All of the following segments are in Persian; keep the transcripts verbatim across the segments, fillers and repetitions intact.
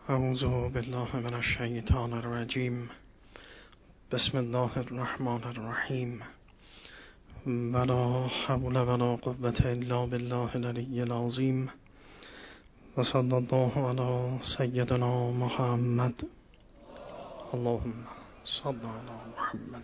اعوذ بالله من الشیطان الرجیم. بسم الله الرحمن الرحیم. ولا حول ولا قوة الا بالله العلی العظیم. و صلی الله علی سیدنا محمد. اللهم صل علی محمد.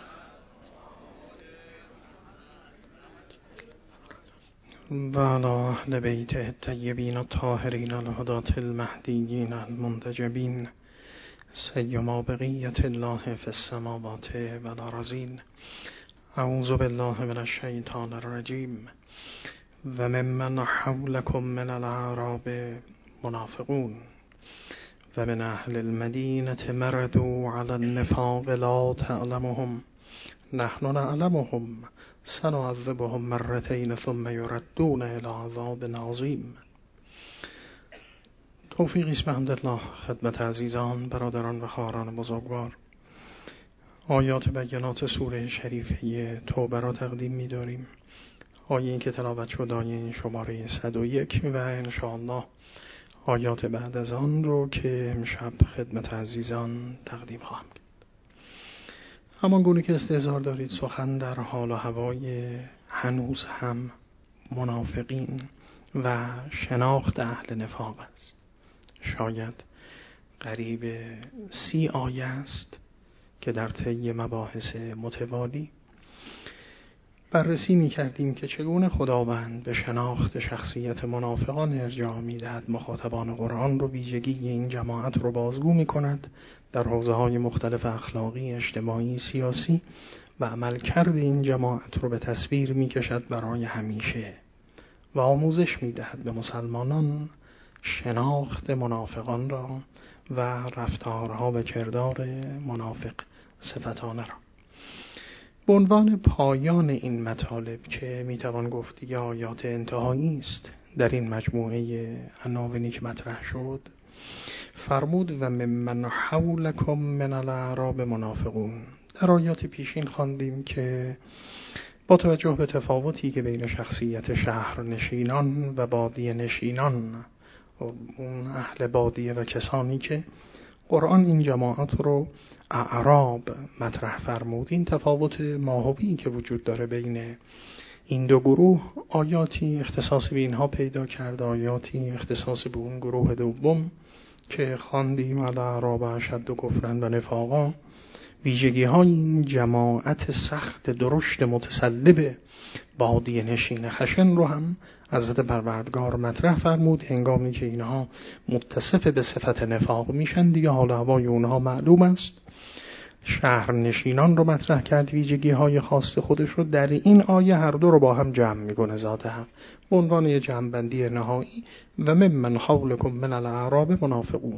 و علی اهل بیت الطیبین الطاهرین الهداة المهدیین المنتجبین سیما بقیت الله فی السماوات و الارضین. اعوذ بالله من الشیطان الرجیم. و ممن حولکم من الاعراب منافقون و من اهل المدینة مردوا علی النفاق لا تعلمهم نحن نعلمهم سنعذبهم مرتين ثم يردون الى عذاب عظیم. توفیق است بحمدالله خدمت عزیزان، برادران و خواهران بزرگوار. آیات بینات سوره شریفه توبه را تقدیم می داریم. آیه این که تلاوت شد آیه شماره صد و یک و انشاءالله آیات بعد از آن رو که امشب خدمت عزیزان تقدیم خواهم کرد. همان گونه که استحضار دارید سخن در حال و هوای هنوز هم منافقین و شناخت اهل نفاق است. شاید قریب سی آیه است که در طی مباحث متوالی بررسی می کردیم که چگونه خداوند به شناخت شخصیت منافقان ارجاع می دهد. مخاطبان قرآن رو، ویژگی این جماعت رو بازگو می کند در حوزه های مختلف اخلاقی، اجتماعی، سیاسی و عملکرد این جماعت رو به تصویر می کشد برای همیشه و آموزش می دهد به مسلمانان شناخت منافقان را و رفتارها و کردار منافق صفتانه را. به عنوان پایان این مطالب که میتوان گفت دیگه آیات انتهایی است در این مجموعه عناوینی که مطرح شد، فرمود و ممن حولکم من الاعراب منافقون. در آیات پیشین خواندیم که با توجه به تفاوتی که بین شخصیت شهر نشینان و بادیه نشینان، اون اهل بادیه و کسانی که قرآن این جماعت رو اعراب مطرح فرمود، این تفاوت ماهوی که وجود داره بین این دو گروه، آیاتی اختصاص به اینها پیدا کرد، آیاتی اختصاص به اون گروه دوم که خواندیم الاعراب اشد و کفرن و نفاقا. ویژگی های این جماعت سخت درشت متسلب بادیه نشین خشن رو هم حضرت پروردگار مطرح فرمود. هنگامی که اینها متصف به صفت نفاق میشن دیگه حال هوای اونها معلوم است. شهر نشینان رو مطرح کرد، ویژگی های خاص خودش رو. در این آیه هر دو رو با هم جمع میکنه ذات حق به عنوان یه جمع‌بندی نهایی. و ممن حولکم من الاعراب منافقون،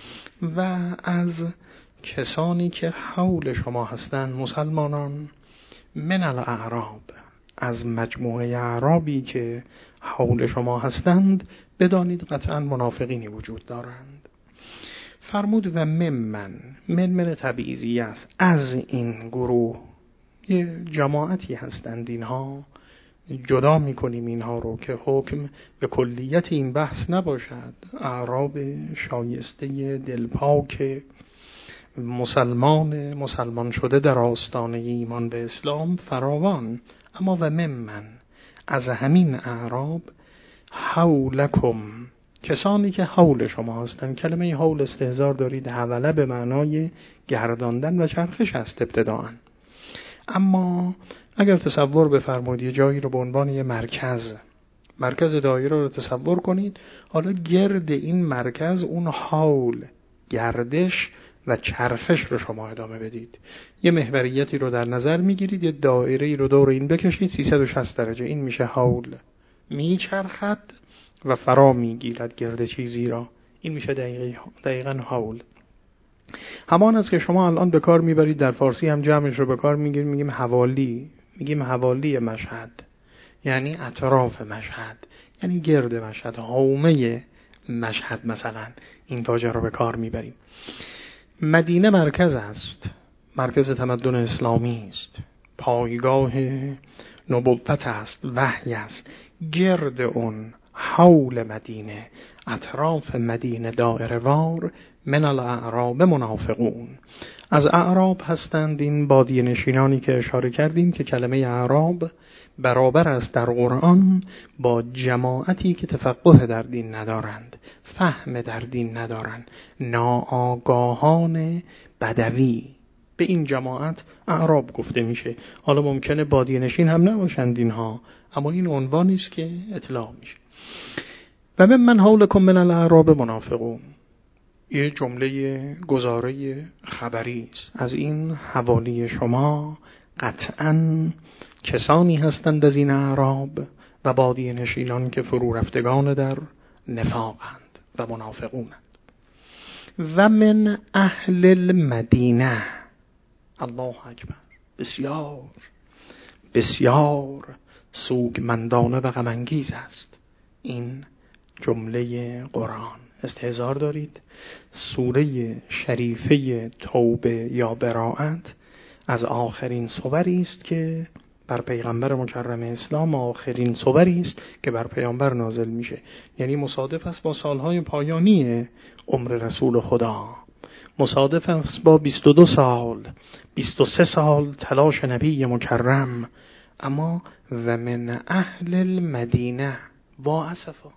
و از کسانی که حول شما هستند مسلمانان، من الاعراب، از مجموعه اعرابی که حول شما هستند بدانید قطعا منافقینی وجود دارند. فرمود و ممن، من من تبعیضی است، از این گروه یه جماعتی هستند، اینها جدا میکنیم اینها رو که حکم به کلیت این بحث نباشد. اعراب شایسته دلپاک مسلمان مسلمان شده در آستانه ایمان به اسلام فراوان، اما و ممن، از همین اعراب، حولکم، کسانی که حول شما هستند. کلمه حول استحضار دارید حوله به معنای گرداندن و چرخش است ابتداءً، اما اگر تصور بفرمایید یه جایی رو به عنوان یه مرکز مرکز دایره رو تصور کنید، حالا گرد این مرکز اون حول، گردش و چرخش رو شما ادامه بدید. یه محوریتی رو در نظر میگیرید، یه دایره‌ای رو دور این بکشید سیصد و شصت درجه، این میشه حول. میچرخد و فرا میگیرد گرد چیزی را، این میشه دقیقاً حول. همان است که شما الان به کار میبرید، در فارسی هم جمعش رو به کار میگیریم، میگیم حوالی، میگیم حوالی مشهد، یعنی اطراف مشهد، یعنی گرد مشهد، حومه مشهد مثلا، این واژه رو به کار میبریم. مدینه مرکز است، مرکز تمدن اسلامی است، پایگاه نبوت است، وحی است. گرد اون حول مدینه، اطراف مدینه دائره وار، من الاعراب منافقون. از اعراب هستند این بادیه نشینانی که اشاره کردیم که کلمه اعراب برابر است در قرآن با جماعتی که تفقه در دین ندارند، فهم در دین ندارند، ناآگاهان بدوی. به این جماعت اعراب گفته میشه. حالا ممکنه بادیه نشین هم نباشند اینها، اما این عنوانی است که اطلاق میشه. و من من حولکم من الاعراب منافقون، یه جمله گزاره خبری است. از این حوالی شما قطعاً کسانی هستند از این اعراب و بادیه نشینان که فرو رفتگان در نفاقند و منافقونند. و من اهل المدینه، الله اکبر، بسیار بسیار سوگمندانه و غم‌انگیز است این جمله قرآن. استحضار دارید سوره شریفه توبه یا براءت از آخرین سوری است که بر پیغمبر مکرم اسلام، آخرین سوری است که بر پیامبر نازل میشه، یعنی مصادف است با سالهای پایانی عمر رسول خدا، مصادف است با بیست و دو سال بیست و سه سال تلاش نبی مکرم. اما و من اهل المدینه، با اسفا،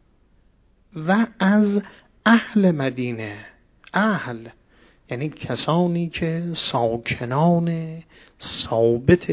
و از اهل مدینه. اهل یعنی کسانی که ساکنان ثابت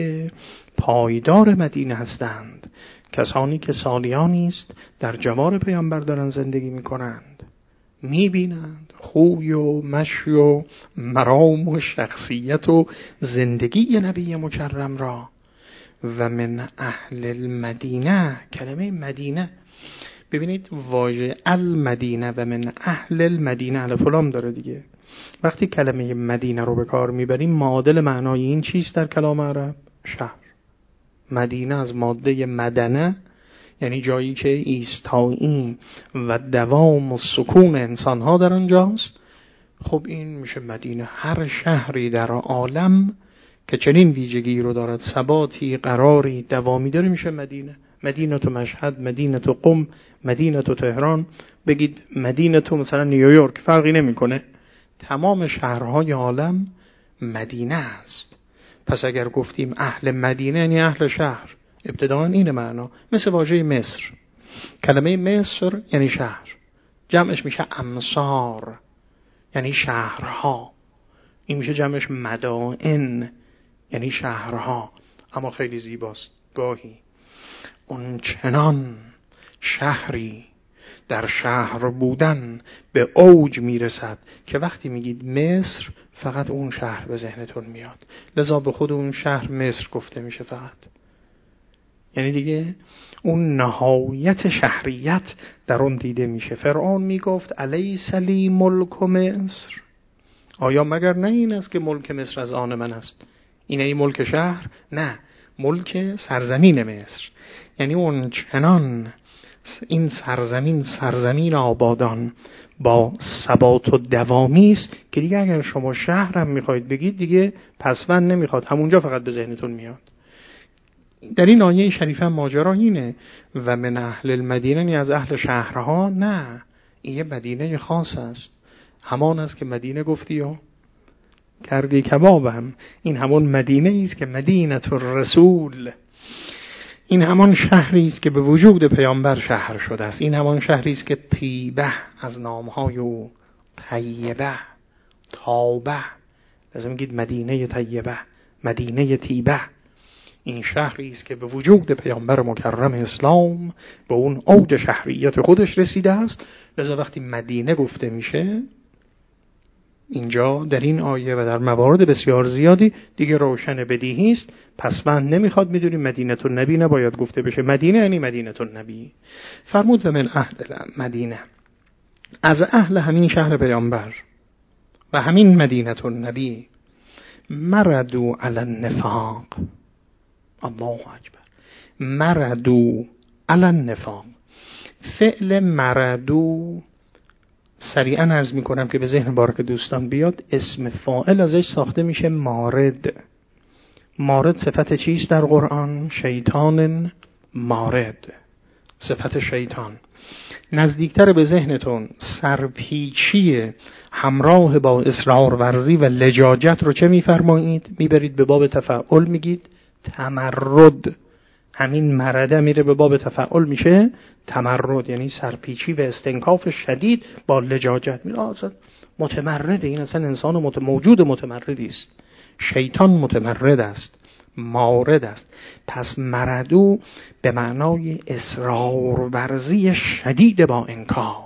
پایدار مدینه هستند، کسانی که سالیانی است در جوار پیامبر دارن زندگی میکنند، میبینند خوی و مشی و مرام و شخصیت و زندگی نبی مکرم را. و من اهل المدینه، کلمه مدینه ببینید واژه المدینه و من اهل المدینه الف و لام داره دیگه. وقتی کلمه مدینه رو به کار میبریم معادل معنای این چیست در کلام عرب؟ شهر. مدینه از ماده مدنه، یعنی جایی که ایستایی و دوام و سکون انسانها در آنجاست. خب این میشه مدینه. هر شهری در عالم که چنین ویژگی رو دارد، ثباتی، قراری، دوامی داره، میشه مدینه. مدینه تو مشهد، مدینه تو قم، مدینه تو تهران، بگید مدینه تو مثلا نیویورک، فرقی نمیکنه. تمام شهرهای عالم مدینه است. پس اگر گفتیم اهل مدینه یعنی اهل شهر، ابتداً این معنا. مثل واژه مصر، کلمه مصر یعنی شهر، جمعش میشه امصار یعنی شهرها، این میشه جمعش مدائن یعنی شهرها. اما خیلی زیباست، گاهی اون چنان شهری در شهر بودن به اوج میرسد که وقتی میگید مصر فقط اون شهر به ذهنتون میاد، لذا به خود اون شهر مصر گفته میشه فقط. یعنی دیگه اون نهایت شهریت در اون دیده میشه. فرعون میگفت الیس لی ملک مصر، آیا مگر نه این است که ملک مصر از آن من است؟ اینه این ملک شهر؟ نه، ملک سرزمین مصر. یعنی اون چنان این سرزمین سرزمین آبادان با ثبات و دوامی است که دیگه اگر شما شهر هم میخواید بگید دیگه پسوند نمیخواد، همونجا فقط به ذهنتون میاد. در این آیه شریفه ماجرا اینه و من اهل المدینه، یعنی از اهل شهرها. نه، این یه مدینه خاص است، همان است که مدینه گفتی و کردی کبابم. این همون مدینه است که مدینه الرسول، این همان شهری است که به وجود پیامبر شهر شده است. این همان شهری است که طیبه از نامهای او، طیبه، تابه، لازم بگید مدینه طیبه، مدینه طیبه. این شهری است که به وجود پیامبر مکرم اسلام به اون اوج شهریت خودش رسیده است. لذا وقتی مدینه گفته میشه اینجا در این آیه و در موارد بسیار زیادی دیگه روشن بدیهی است. پس من نمیخواد میدونیم مدینه النبی نباید گفته بشه، مدینه یعنی مدینه النبی. فرمود و من اهل مدینه، از اهل همین شهر پیامبر و همین مدینه النبی. مردو علی النفاق، الله اکبر، مردو علی النفاق. فعل مردو سریعا عرض میکنم که به ذهن بارک دوستان بیاد، اسم فاعل ازش ساخته میشه مارد. مارد صفت چیست در قرآن؟ شیطان مارد. صفت شیطان. نزدیکتر به ذهنتون سرپیچی همراه با اصرار ورزی و لجاجت رو چه میفرمایید؟ میبرید به باب تفعل، میگید تمرد. همین مرده میره به باب تفعل میشه تمرد، یعنی سرپیچی و استنکاف شدید با لجاجت. میگه اصلا متمرده، این اصلا انسان مت... موجود متمردی است. شیطان متمرد است، مارد است. پس مردو به معنای اصرار ورزی شدید با انکار.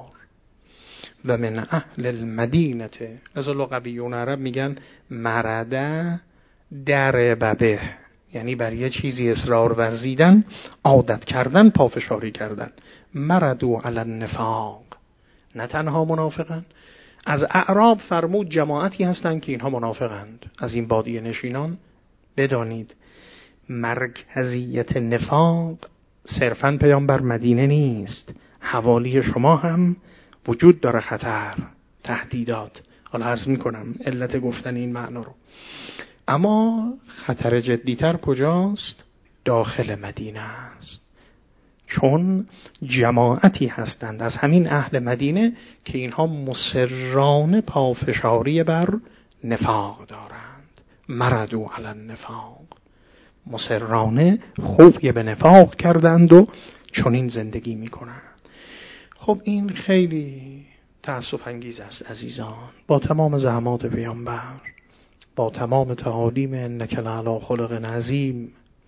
و من اهل المدینه، از لغویون عرب میگن مرده در ببه، یعنی بر یه چیزی اصرار ورزیدن، عادت کردن، پافشاری کردن. مردو علی النفاق، نه تنها منافقن. از اعراب فرمود جماعتی هستند که اینها منافقند. از این بادیه نشینان بدانید مرکزیت نفاق صرفاً پیامبر مدینه نیست، حوالی شما هم وجود داره خطر، تهدیدات. حالا عرض میکنم علت گفتن این معنا رو. اما خطر جدیتر کجاست؟ داخل مدینه است، چون جماعتی هستند از همین اهل مدینه که اینها مصرانه پافشاری بر نفاق دارند. مردو علی النفاق، مصرانه خوفی به نفاق کردند و چنین زندگی میکنند. خب این خیلی تأسف انگیز است عزیزان. با تمام زحمات پیامبر، با تمام تعالیم انک لعلی خلق عظیم،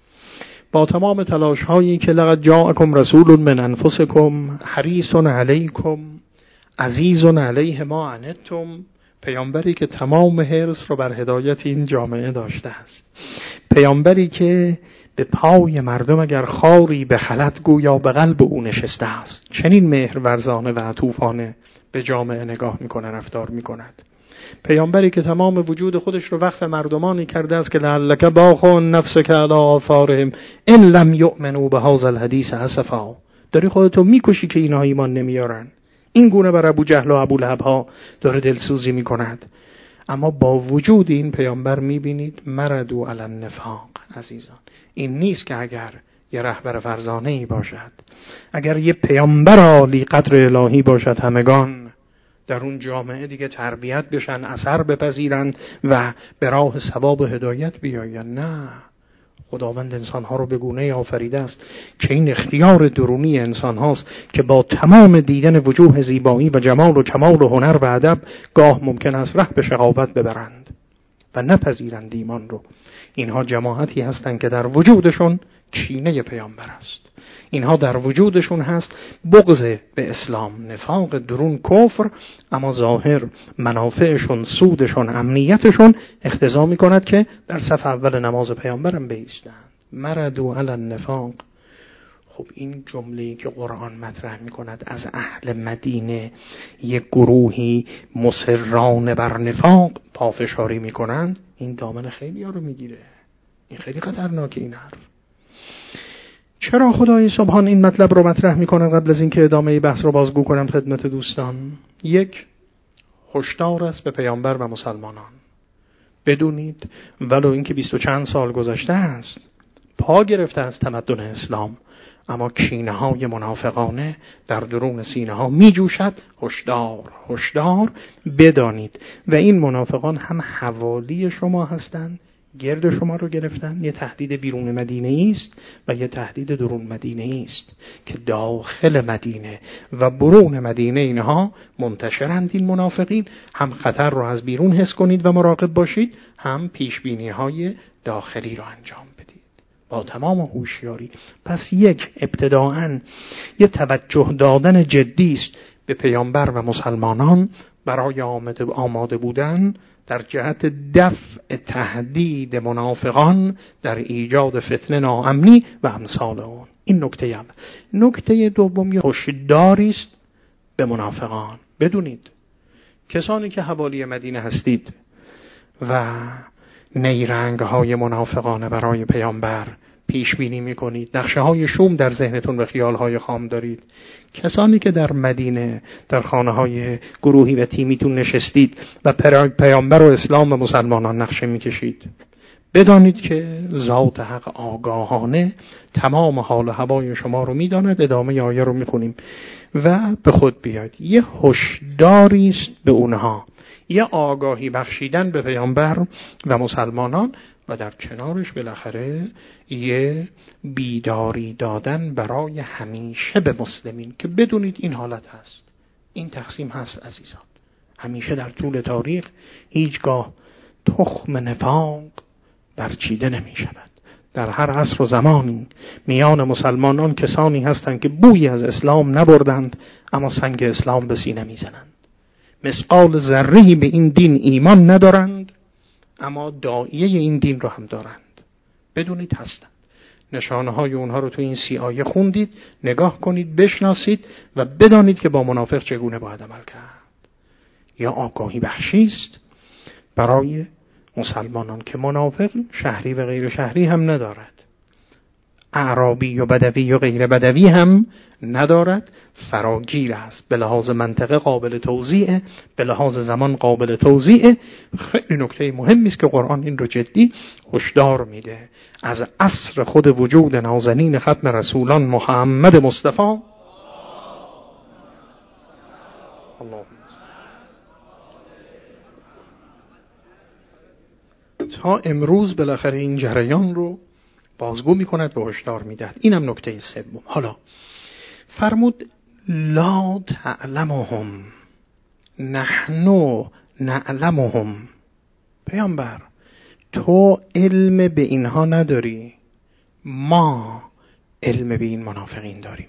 با تمام تلاش هایی که لقد جاءکم رسول من انفسکم حریص علیکم عزیز علیه ما عنتم، پیامبری که تمام حرص رو بر هدایت این جامعه داشته است، پیامبری که به پای مردم اگر خاری به خلط گویا به قلب او نشسته است. چنین مهرورزانه و عطوفانه به جامعه نگاه میکنه، رفتار میکند. پیامبری که تمام وجود خودش رو وقف مردمانی کرده است که لعلک باخون نفسک علی آثارهم ان لم یؤمنوا بهذا الحدیث اسفا. داری خودتو میکشی که اینا ایمان نمیارن. این گونه بر ابو جهل و ابو لهب ها داره دلسوزی میکند. اما با وجود این پیامبر میبینید مردو علی النفاق. عزیزان این نیست که اگر یه رهبر فرزانه ای باشد، اگر یه پیامبر عالی قدر الهی باشد، همگان در اون جامعه دیگه تربیت بشن، اثر بپذیرند و به راه ثواب و هدایت بیاین. نه، خداوند انسانها رو به گونه آفریده است که این اختیار درونی انسان هاست که با تمام دیدن وجوه زیبایی و جمال و کمال و هنر و ادب گاه ممکن است ره به شقاوت ببرند و نپذیرند ایمان رو. اینها جماعتی هستند که در وجودشون کینه پیامبر است، اینها در وجودشون هست بغض به اسلام، نفاق درون، کفر، اما ظاهر منافعشون، سودشون، امنیتشون اقتضا میکند که در صف اول نماز پیامبرم بایستند. مردو علی النفاق. خب این جمله‌ای که قرآن مطرح میکند از اهل مدینه یک گروهی مصران بر نفاق پافشاری میکنند، این دامن خیلی ها رو میگیره. این خیلی خطرناکه این حرف. چرا خدای سبحان این مطلب رو مطرح میکنه؟ قبل از اینکه ادامه بحث رو بازگو کنم خدمت دوستان، یک، هشدار است به پیامبر و مسلمانان. بدونید ولو اینکه بیست و چند سال گذشته است، پا گرفته از تمدن اسلام، اما کینه های منافقانه در درون سینه ها می جوشد. هشدار، هشدار بدانید. و این منافقان هم حوالی شما هستند، گرد شما رو گرفتن. یه تهدید بیرون مدینه است و یه تهدید درون مدینه است که داخل مدینه و برون مدینه اینها منتشرند. این منافقین هم خطر رو از بیرون حس کنید و مراقب باشید، هم پیش بینی های داخلی رو انجام بدید با تمام هوشیاری. پس یک، ابتداءً یه توجه دادن جدی است به پیامبر و مسلمانان برای آماده بودن در جهت دفع تهدید منافقان در ایجاد فتنه، ناامنی و امثال اون. این نکته اول. نکته دوم، هشداری است به منافقان. بدونید کسانی که حوالی مدینه هستید و نیرنگ های منافقانه برای پیامبر پیش بینی میکنید، نقشه های شوم در ذهنتون و خیال های خام دارید، کسانی که در مدینه در خانه های گروهی و تیمیتون نشستید و پیامبر و اسلام و مسلمانان نقشه میکشید، بدانید که ذات حق آگاهانه تمام حال و هوای شما رو میداند. ادامه آیه رو میخونیم و به خود بیاید. یه هشداری است به اونها، یه آگاهی بخشیدن به پیامبر و مسلمانان و در کنارش بالاخره یه بیداری دادن برای همیشه به مسلمین که بدونید این حالت هست، این تقسیم هست عزیزان. همیشه در طول تاریخ هیچگاه تخم نفاق برچیده نمی شود. در هر عصر و زمانی میان مسلمانان کسانی هستند که بویی از اسلام نبردند اما سنگ اسلام به سینه می زنند. مثقال ذره‌ای به این دین ایمان ندارند اما داعیه این دین رو هم دارند. بدونید هستند. نشانه های اونها رو تو این سی آیه خوندید، نگاه کنید، بشناسید و بدانید که با منافق چگونه باید عمل کرد. یا آگاهی بخشی است برای مسلمانان که منافق شهری و غیر شهری هم ندارد، اعرابی و بدوی و غیر بدوی هم ندارد، فراگیر است، به لحاظ منطقه قابل توزیعه، به لحاظ زمان قابل توزیعه. خیلی نکته مهمی است که قرآن این رو جدی هشدار میده. از عصر خود وجود نازنین ختم رسولان محمد مصطفی تا امروز بالاخره این جریان رو بازگو میکند و هشدار میدهد. اینم نکته سوم. حالا فرمود لا تعلمهم نحن نعلمهم. پیامبر تو علم به اینها نداری، ما علم به این منافقین داریم.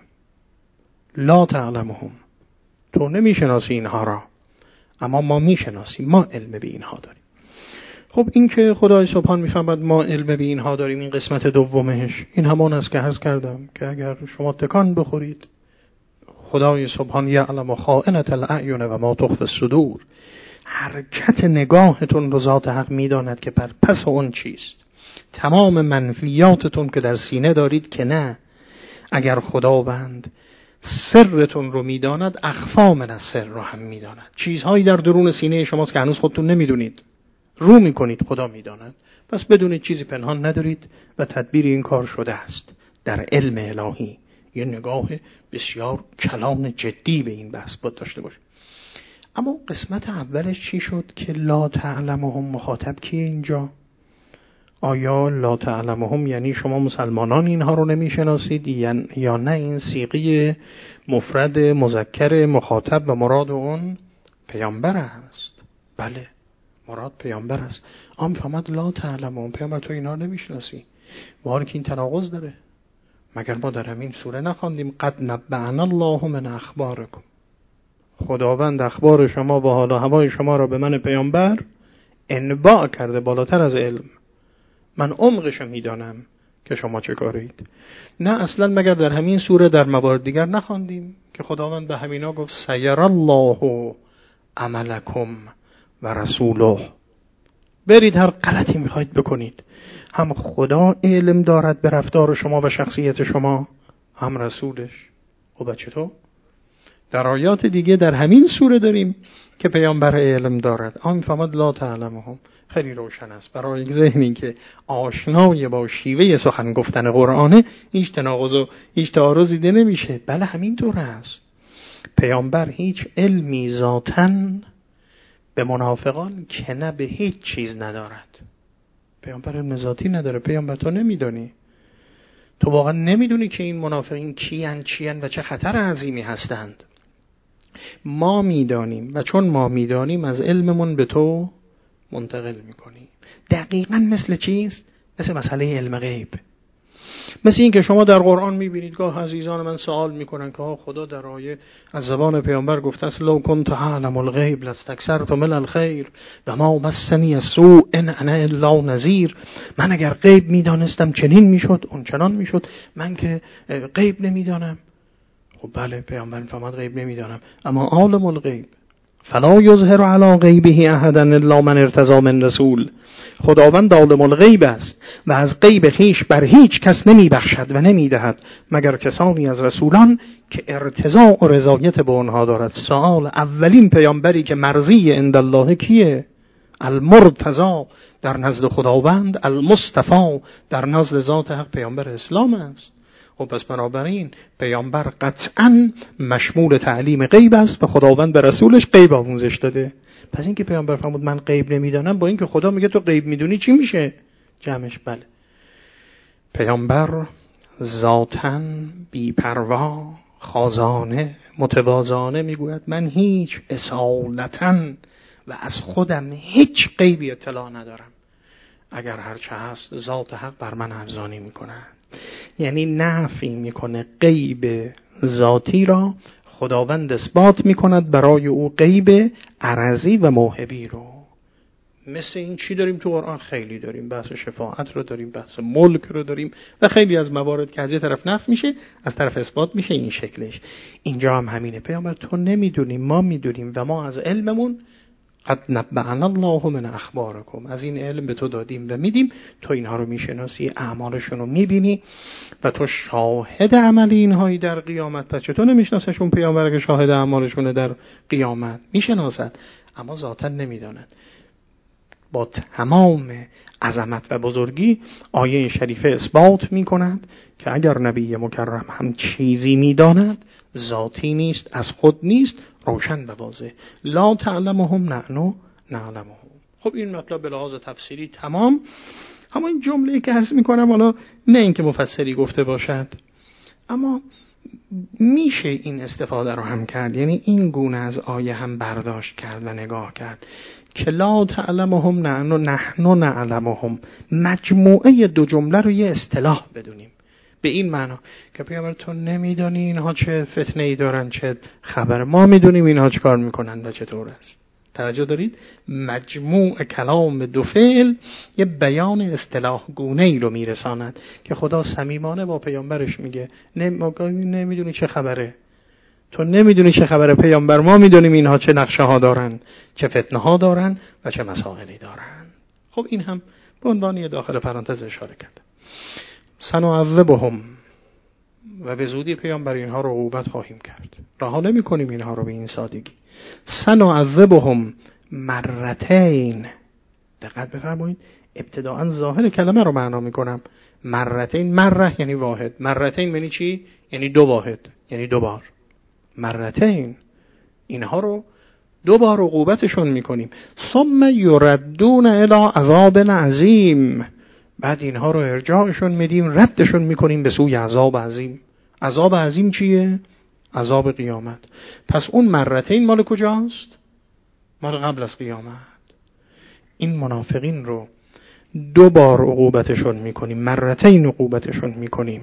لا تعلمهم، تو نمیشناسی اینها را اما ما میشناسیم، ما علم به اینها داریم. خب این که خدای سبحان میفهمد ما علم به اینها داریم، این قسمت دومش این همان است که عرض کردم که اگر شما تکان بخورید خدای سبحان یعلم خائنة الاعین و ما تخفی الصدور، حرکت نگاهتون رو ذات حق میداند که پر پس اون چیست. تمام منفیاتتون که در سینه دارید که نه، اگر خداوند سرتون رو میداند اخفا من السر رو هم میداند. چیزهایی در درون سینه شماست که هنوز خودتون نمیدونید، رو میکنید خدا میداند. پس بدونید چیزی پنهان ندارید و تدبیر این کار شده است در علم الهی. یه نگاه بسیار کلان جدی به این بحث باید داشته باشید. اما قسمت اولش چی شد که لا تعلمهم مخاطب کیه اینجا؟ آیا لا تعلمهم یعنی شما مسلمانان اینها رو نمیشناسید یا نه این صیغه مفرد مذکر مخاطب و مراد اون پیامبر است؟ بله مراد پیامبر است. آم فهمد لا تعلمهم، پیامبر تو اینا نمیشناسی. وارد که این تناقض داره. مگر ما در همین سوره نخواندیم قد نبأنا الله من اخبارکم، خداوند اخبار شما و حال و هوای شما را به من پیامبر انباء کرده بالاتر از علم. من عمقش میدانم که شما چه کارید. نه اصلا مگر در همین سوره در موارد دیگر نخواندیم که خداوند به همینا گفت سیر الله عملکم و رسوله، برید هر غلطی میخواید بکنید، هم خدا علم دارد به رفتار شما و شخصیت شما هم رسولش. خب چطور؟ در آیات دیگه در همین سوره داریم که پیامبر علم دارد. آن فهمد لا تعلمهم. خیلی روشن است برای یک ذهنی که آشنای با شیوه سخن گفتن قرآنه، هیچ تناقض و هیچ تعارضی دیده نمیشه. بله همین طور است. پیامبر هیچ علمی ذاتاً به منافقان که نه به هیچ چیز ندارد. پیامبر علم ذاتی نداره. پیامبر تو نمیدونی، تو واقعا نمیدونی که این منافقین کیان چیان و چه خطر عظیمی هستند. ما میدانیم و چون ما میدانیم از علممون به تو منتقل میکنیم. دقیقاً مثل چیست؟ مثل مسئله علم غیب. مثل این که شما در قرآن میبینید گاه عزیزان من سوال میکنن که ها خدا در آیه از زبان پیامبر گفته است لو کنت اعلم الغیب لاستکثرت من الخیر و ما مسنی السوء ان انا الا نذیر. من اگر غیب میدانستم چنین میشد اون چنان میشد، من که غیب نمیدانم. خب بله پیامبر فرمود غیب نمیدانم، اما عالم الغیب فلا یظهر علی غیبه احدا الا من ارتضی من رسول. خداوند عالم الغیب است و از غیب خویش بر هیچ کس نمی بخشد و نمی دهد مگر کسانی از رسولان که ارتضاء و رضایت به آنها دارد. سوال اولین پیامبری که مرضی عند الله کیه؟ المرتضی در نزد خداوند، المصطفی در نزد ذات حق پیامبر اسلام است. خب پس بنابراین پیامبر قطعاً مشمول تعلیم غیب است و خداوند به رسولش غیب آموزش داده. پس این که پیامبر فرمود من غیب نمیدانم، با این که خدا میگه تو غیب میدونی، چی میشه جمعش؟ بله، پیامبر ذاتاً بی‌پروا، خازانه، متواضعانه میگوید من هیچ اصالتاً و از خودم هیچ غیبی اطلاع ندارم، اگر هرچه هست ذات حق بر من ارزانی میکنه. یعنی نفی میکنه غیب ذاتی را، خداوند اثبات میکند برای او غیب عرضی و موهبی رو. مثل این چی داریم تو قرآن؟ خیلی داریم، بحث شفاعت رو داریم، بحث ملک رو داریم و خیلی از موارد که از یه طرف نفی میشه از طرف اثبات میشه. این شکلش اینجا هم همینه. پیامبر تو نمیدونیم، ما میدونیم و ما از علممون قد نبأنا الله من اخبارکم، از این علم به تو دادیم و میدیم، تو اینها رو میشناسی، اعمالشون رو میبینی و تو شاهد عمل اینهایی در قیامت. پس چطور نمیشناسشون پیامبر که شاهد اعمالشون در قیامت؟ میشناسد اما ذاتا نمیداند. با تمام عظمت و بزرگی آیه شریفه اثبات میکند که اگر نبی مکرم هم چیزی میداند ذاتی نیست، از خود نیست، روشن و واضح. لا تعلمهم نحن نعلمهم. خب این مطلب به لحاظ تفسیری تمام. همون این جمله‌ای که عرض میکنم، حالا نه اینکه مفسری گفته باشد، اما میشه این استفاده رو هم کرد، یعنی این گونه از آیه هم برداشت کرد و نگاه کرد که لا تعلمهم نحن نحن نعلمهم، مجموعه دو جمله رو یه اصطلاح بدونیم به این معنا که پیامبر تو نمیدونی اینها چه فتنه‌ای دارن، چه خبر، ما میدونیم اینها چه کار میکنن و چطور است. توجه دارید؟ مجموع کلام دو فعل یه بیان اصطلاح گونه‌ای رو میرساند که خدا صمیمانه با پیامبرش میگه نمیدونی چه خبره، تو نمیدونی چه خبره پیامبر، ما میدونیم اینها چه نقشه ها دارن، چه فتنه ها دارن و چه مسائلی دارن. خب این هم به عنوان داخل پرانتز اشاره کرد. سنعذبهم، و به زودی پیامبر اینها رو عقوبت خواهیم کرد، رها نمی کنیم اینها رو به این سادگی. سنعذبهم مرتین، دقت بفرمایید ابتداءً ظاهر کلمه رو معنا می کنم. مرتین، مره یعنی واحد، مرتین یعنی چی؟ یعنی دو واحد، یعنی دو بار. مرتین اینها رو دو بار عقوبتشون می کنیم. ثم یردون الی عذاب عظیم، بعد اینها رو ارجاعشون میدیم، ردشون میکنیم به سوی عذاب عظیم. عذاب عظیم چیه؟ عذاب قیامت. پس اون مرتین مال کجاست؟ مال قبل از قیامت. این منافقین رو دو بار عقوبتشون میکنیم، مرتین عقوبتشون میکنیم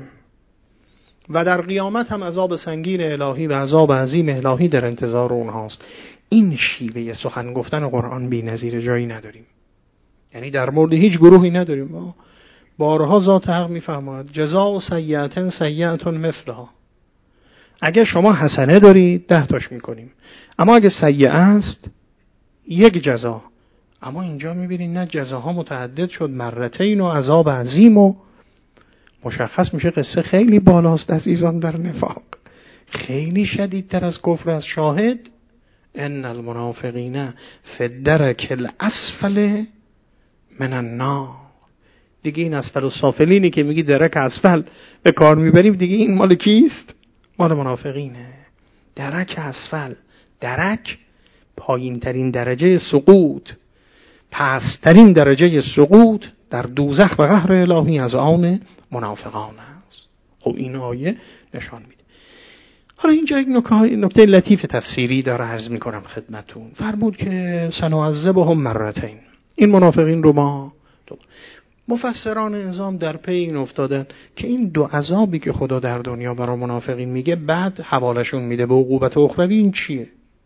و در قیامت هم عذاب سنگین الهی و عذاب عظیم الهی در انتظار اونهاست. این شیوه سخن گفتن قرآن بی‌نظیر، جایی نداریم. یعنی در مورد هیچ گروهی نداریم. ما بارها ذات حق میفرماید جزاء سیئة سیئة مثلها. اگه شما حسنه دارید ده تاش میکنیم، اما اگه سیئه است یک جزا. اما اینجا میبینید نه، جزاها متعدد شد، مرتین و عذاب عظیم، و مشخص میشه قصه خیلی بالاست عزیزان در نفاق، خیلی شدیدتر از کفر از شاهد. ان المنافقین فی الدرک الاسفل من النار. دیگه این اسفل و سافلینی که میگی درک اسفل به کار میبریم، دیگه این مال کیست؟ مال منافقینه. درک اسفل، درک پایین ترین درجه سقوط، پسترین درجه سقوط در دوزخ و قهر الهی از آن منافقان است. خب این آیه نشان میده. حالا اینجا یک نکته لطیف تفسیری داره عرض میکنم خدمتون. فرمود که سنعذبهم مرتین، این منافقین رو ما، مفسران نظام در پی این افتادن که این دو عذابی که خدا در دنیا برای منافقین میگه بعد حوالشون میده به عقوبت اخروی، این چیه؟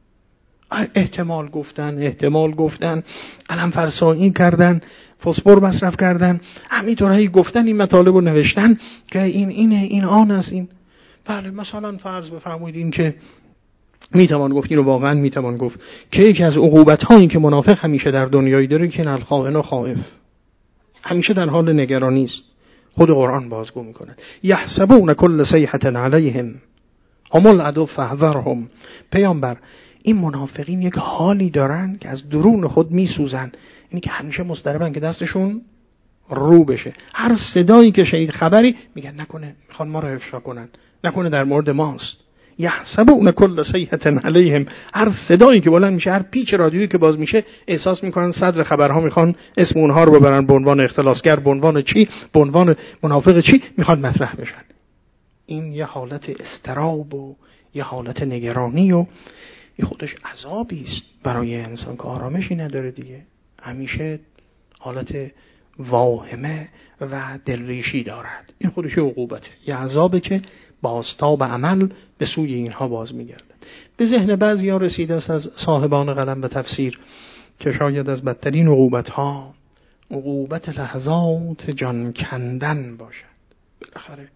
احتمال گفتن، احتمال گفتن، علم فرسایی کردن، فسفر مصرف کردن، همینطوری گفتن، این مطالب رو نوشتن که این اینه، این آن است، این بله. مثلا فرض بفرمایید این که میتوان گفت، این رو واقعا میتوان گفت که یکی از عقوبت هایی که منافق همیشه در دنیایی داره که الخائن و خائف، همیشه در حال نگرانی است. خود قرآن بازگو میکنه یحسبون کل صیحة علیهم هم العدو فاحذرهم. پیامبر این منافقین یک حالی دارن که از درون خود میسوزن، اینی که همیشه مضطربن که دستشون رو بشه. هر صدایی که شنید خبری میگن نکنه میخوان ما رو افشا کنن، نکنه در مورد ماست. یحسبون کل صیحة علیهم، هر صدایی که بلند میشه، هر پیچ رادیویی که باز میشه، احساس میکنن صدر خبرها میخوان اسم اونها رو ببرن به عنوان اختلاسگر، به عنوان چی، به عنوان منافق چی میخوان مطرح بشن. این یه حالت اضطراب و یه حالت نگرانی و این خودش عذابی است برای انسان که آرامشی نداره دیگه. همیشه حالت واهمه و دلریشی دارد. این خودش عقوبته، یه عذابه که بازتاب عمل به سوی اینها باز میگرده. به ذهن بعضیا رسیده است از صاحبان قلم و تفسیر که شاید از بدترین عقوبت‌ها عقوبت لحظات جان کندن باشد. بالاخره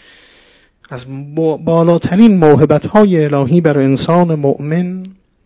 از بالاترین موهبت‌های الهی بر انسان مؤمن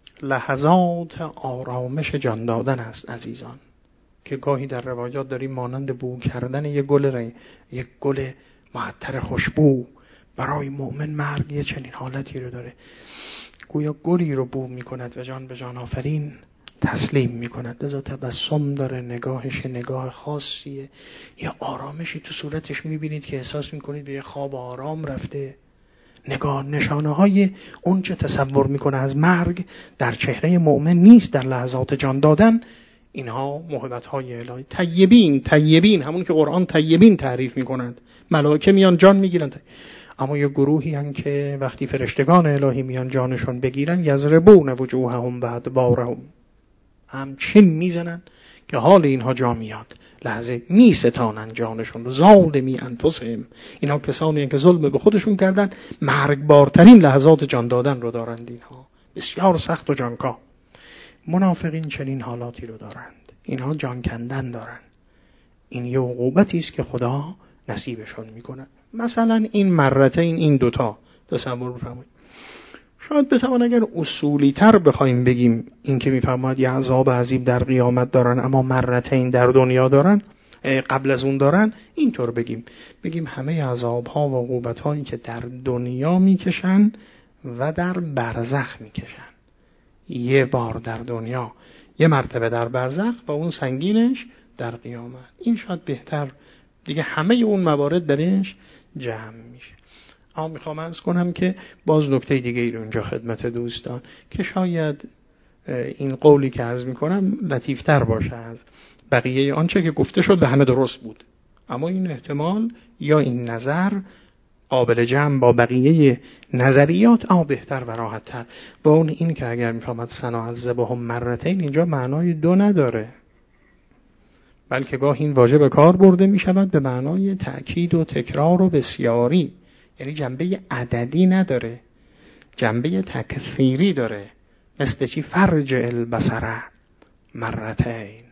لحظات آرامش جان دادن است عزیزان، که گاهی در روایات داریم مانند بو کردن یک گل ری، یک گل معطر خوشبو. برای مؤمن مرگ یه چنین حالتی رو داره، گویا گلی رو بو میکند و جان به جان آفرین تسلیم میکند. لذا تبسم داره، نگاهش نگاه خاصیه، یه آرامشی تو صورتش میبینید که احساس میکنید به یه خواب آرام رفته. نگاه نشانه های اون چه تصور میکنه از مرگ در چهره مؤمن نیست در لحظات جان دادن. اینها موهبت های الهی. طیبین، طیبین همون که قرآن طیبین تعریف میکنند، ملائکه میان جان میگیرن. اما یه گروهی هن که وقتی فرشتگان الهی میان جانشون بگیرن، یضربون وجوههم و ادبارهم، همچین میزنن که حال اینها جا میاد، لحظه میستانن جانشون رو. ظالمی انفسهم، اینها کسانی که ظلم به خودشون کردن، مرگبارترین لحظات جان دادن رو دارند. اینها بسیار سخت و جانکاه. منافقین چنین حالاتی رو دارند، اینها جان کندن دارند. این یه عقوبتی است که خدا نصیبشون میکنه. مثلا این مرتين، این دوتا تصور بفرمایید. شاید بتوان اگر اصولی تر بخوایم بگیم این که میفرماید یه عذاب عظیم در قیامت دارن اما مرتين در دنیا دارن، قبل از اون دارن، اینطور بگیم بگیم همه عذاب ها و عقوبت هایی که در دنیا میکشن و در برزخ میکشن، یه بار در دنیا، یه مرتبه در برزخ و اون سنگینش در قیامت. این شاید بهتر دیگه همه اون موارد درش جمع میشه. اما میخوام عرض کنم که باز نکته دیگه ای رو اینجا خدمت دوستان که شاید این قولی که عرض میکنم لطیفتر باشه از بقیه آنچه که گفته شد به همه درست بود، اما این احتمال یا این نظر قابل جمع با بقیه نظریات اما بهتر و راحت‌تر. با اون این که اگر میفهمد سنعذبهم مرتين، اینجا معنای دو نداره، بلکه گاه این واژه به کار برده می شود به معنای تأکید و تکرار و بسیاری، یعنی جنبه عددی نداره، جنبه تکثیری داره. مثل چی؟ فرج البصره مرتين،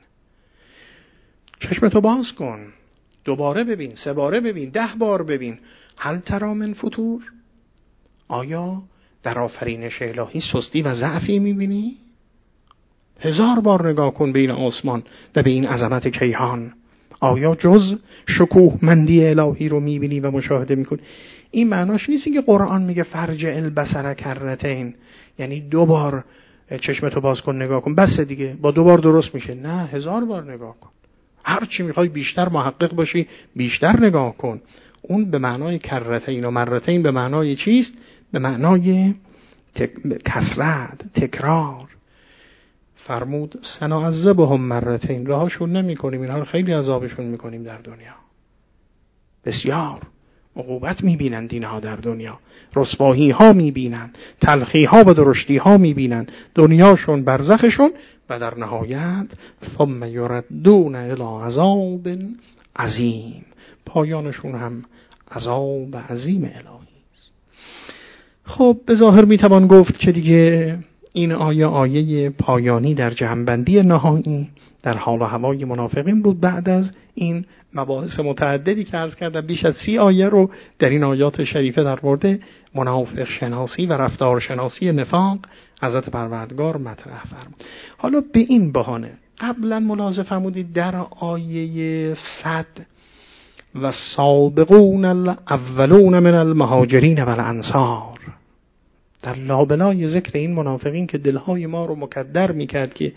چشمتو باز کن، دوباره ببین، سه باره ببین، ده بار ببین. هل تری من فطور؟ آیا در آفرینش الهی سستی و ضعفی می بینی؟ هزار بار نگاه کن به این آسمان و به این عظمت کیهان. آیا جز شکوه مندی الهی رو میبینی و مشاهده میکنی؟ این معناش نیستی که قرآن میگه فرج البصر کرتین، یعنی دو بار چشمتو باز کن نگاه کن بس دیگه، با دو بار درست میشه. نه، هزار بار نگاه کن، هر چی میخوای بیشتر محقق باشی بیشتر نگاه کن. اون به معنای کرتین و مرتین به معنای چیست؟ به معنای تک... کثرت، تکرار. فرمود سنعذبهم مرتين، رهاشون نمی کنیم، اینها رو خیلی عذابشون میکنیم در دنیا. بسیار عقوبت میبینند اینها در دنیا، رسوایی ها میبینند، تلخی ها و درشتی ها میبینند، دنیاشون برزخشون، و در نهایت ثم یردون الی عذاب عظیم، پایانشون هم عذاب عظیم الهی است. خب به ظاهر میتوان گفت که دیگه این آیه آیه پایانی در جمع‌بندی نهایی در حال و هوای منافقین بود. بعد از این مباحث متعددی که عرض کردم، بیش از سی آیه رو در این آیات شریفه در مورد منافق شناسی و رفتار شناسی نفاق حضرت پروردگار مطرح فرمود. حالا به این بهانه قبلا ملاحظه فرمودید در آیه صد و سابقون الاولون من المهاجرین و الانصار، در لابلای ذکر این منافقین که دلهای ما رو مکدر میکرد که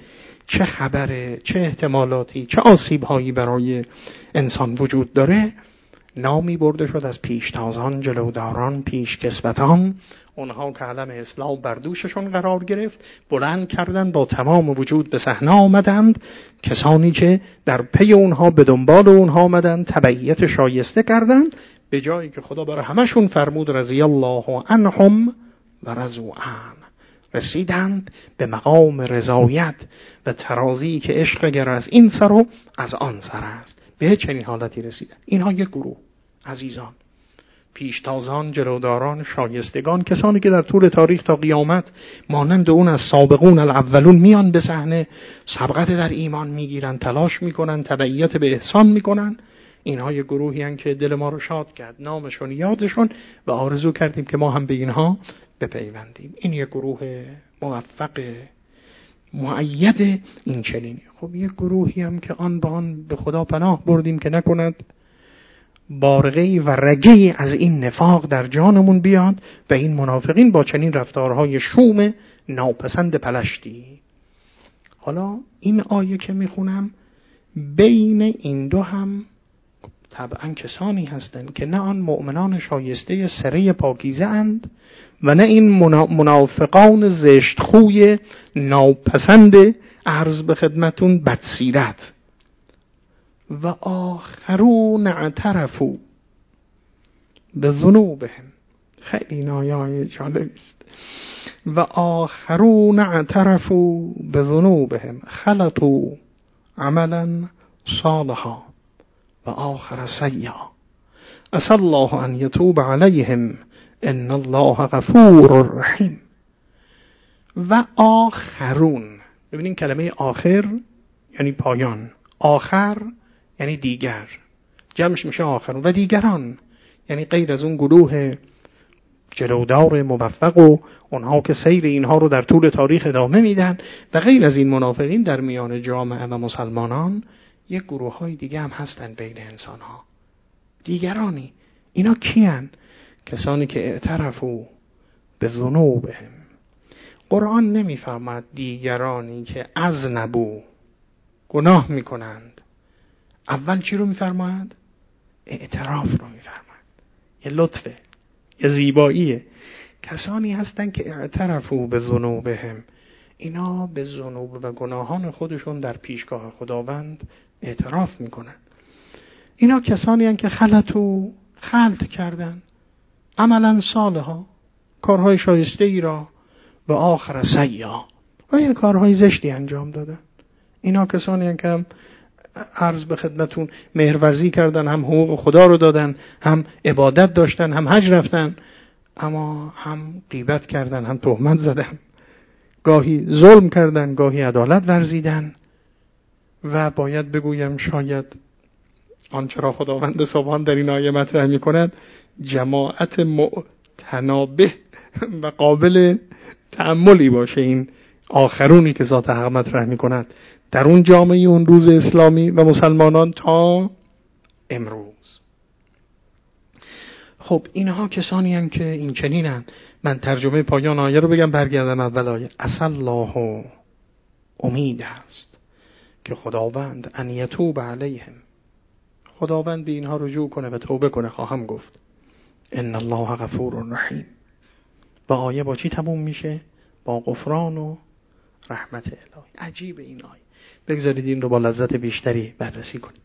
چه خبره، چه احتمالاتی، چه آسیب‌هایی برای انسان وجود داره، نامی برده شد از پیشتازان، جلوداران، پیشکسوتان. اونها که علم اسلام بر دوششون قرار گرفت، بلند کردند، با تمام وجود به صحنه آمدند. کسانی که در پی اونها، به دنبال اونها آمدند، تبعیت شایسته کردند، به جایی که خدا برای همشون فرمود رضی الله عنهم و رضوا عنه، رسیدند به مقام رضایت و ترازی که عشق گر از این سر و از آن سر است. به چنین حالتی رسیدند. اینها یک گروه عزیزان، پیشتازان، جلوداران، شایستگان، کسانی که در طول تاریخ تا قیامت مانند اون از سابقون الاولون میان به صحنه، سبقت در ایمان میگیرن، تلاش میکنن، تبعیت به احسان میکنن. اینها یک گروهی هستند که دل ما رو شاد کرد، نامشون یادشون، و آرزو کردیم که ما هم به اینها بپیوندیم. این یک گروه موفق مؤید این چنینی. خب یک گروهی هم که آن با آن به خدا پناه بردیم که نکند بارقه‌ای و رگه‌ای از این نفاق در جانمون بیاد و این منافقین با چنین رفتارهای شوم ناپسند پلشتی. حالا این آیه که میخونم بین این دو هم طبعا کسانی هستند که نه آن مؤمنان شایسته سره پاکیزه اند و نه این منافقان زشت خوی ناپسند عرض به خدمتون بدسیرت. و آخرون اعترفوا بذنوبهم. خیلی این آیه جالبی است. و آخرون اعترفوا بذنوبهم خلطوا عملا صالحا و آخر سیئا عسى الله ان یتوب علیهم ان الله غفور رحیم. و آخرون، ببینین کلمه آخر یعنی پایان، آخر یعنی دیگر، جمعش میشه آخرون. و دیگران یعنی غیر از اون گروه جلودار موفق و اونها که سیر اینها رو در طول تاریخ ادامه میدن، و غیر از این منافقین در میان جامعه و مسلمانان یک گروه های دیگه هم هستن بین انسان ها. دیگرانی اینا کیان؟ کسانی که اعترفوا به ذنوبهم. قرآن نمیفرماد دیگرانی که اذنبوا گناه میکنند. اول چی رو میفرماد؟ اعتراف رو میفرماد. یه لطفه، یه زیباییه. کسانی هستن که اعترفوا به ذنوبهم، اینا به ذنوب و گناهان خودشون در پیشگاه خداوند اعتراف میکنن. اینا کسانی هستن که خلطو خلط کردن عملا صالحا، کارهای شایسته ای را، و آخر سیئا و یه کارهای زشتی انجام دادن. اینا کسانی هستن که هم عرض به خدمتون مهرورزی کردن، هم حقوق خدا رو دادن، هم عبادت داشتن، هم حج رفتن، اما هم غیبت کردن، هم تهمت زدن، گاهی ظلم کردن، گاهی عدالت ورزیدن. و باید بگویم شاید آنچه را خداوند سبحان در این آیه مطرح می کند جماعت متنابه و قابل تأملی باشه. این آخرونی که ذات حق مطرح می کند در اون جامعه اون روز اسلامی و مسلمانان تا امروز. خب اینها کسانی هستند که این چنینند. من ترجمه پایان آیه رو بگم، برگردم اول آیه. عسى الله، امید است که خداوند ان یتوب علیهم، خداوند به اینها رجوع کنه و توبه کنه. خواهم گفت ان الله غفور رحیم. و آیه با چی تموم میشه؟ با غفران و رحمت الهی. عجیب این آیه. بگذارید این رو با لذت بیشتری بررسی کنیم.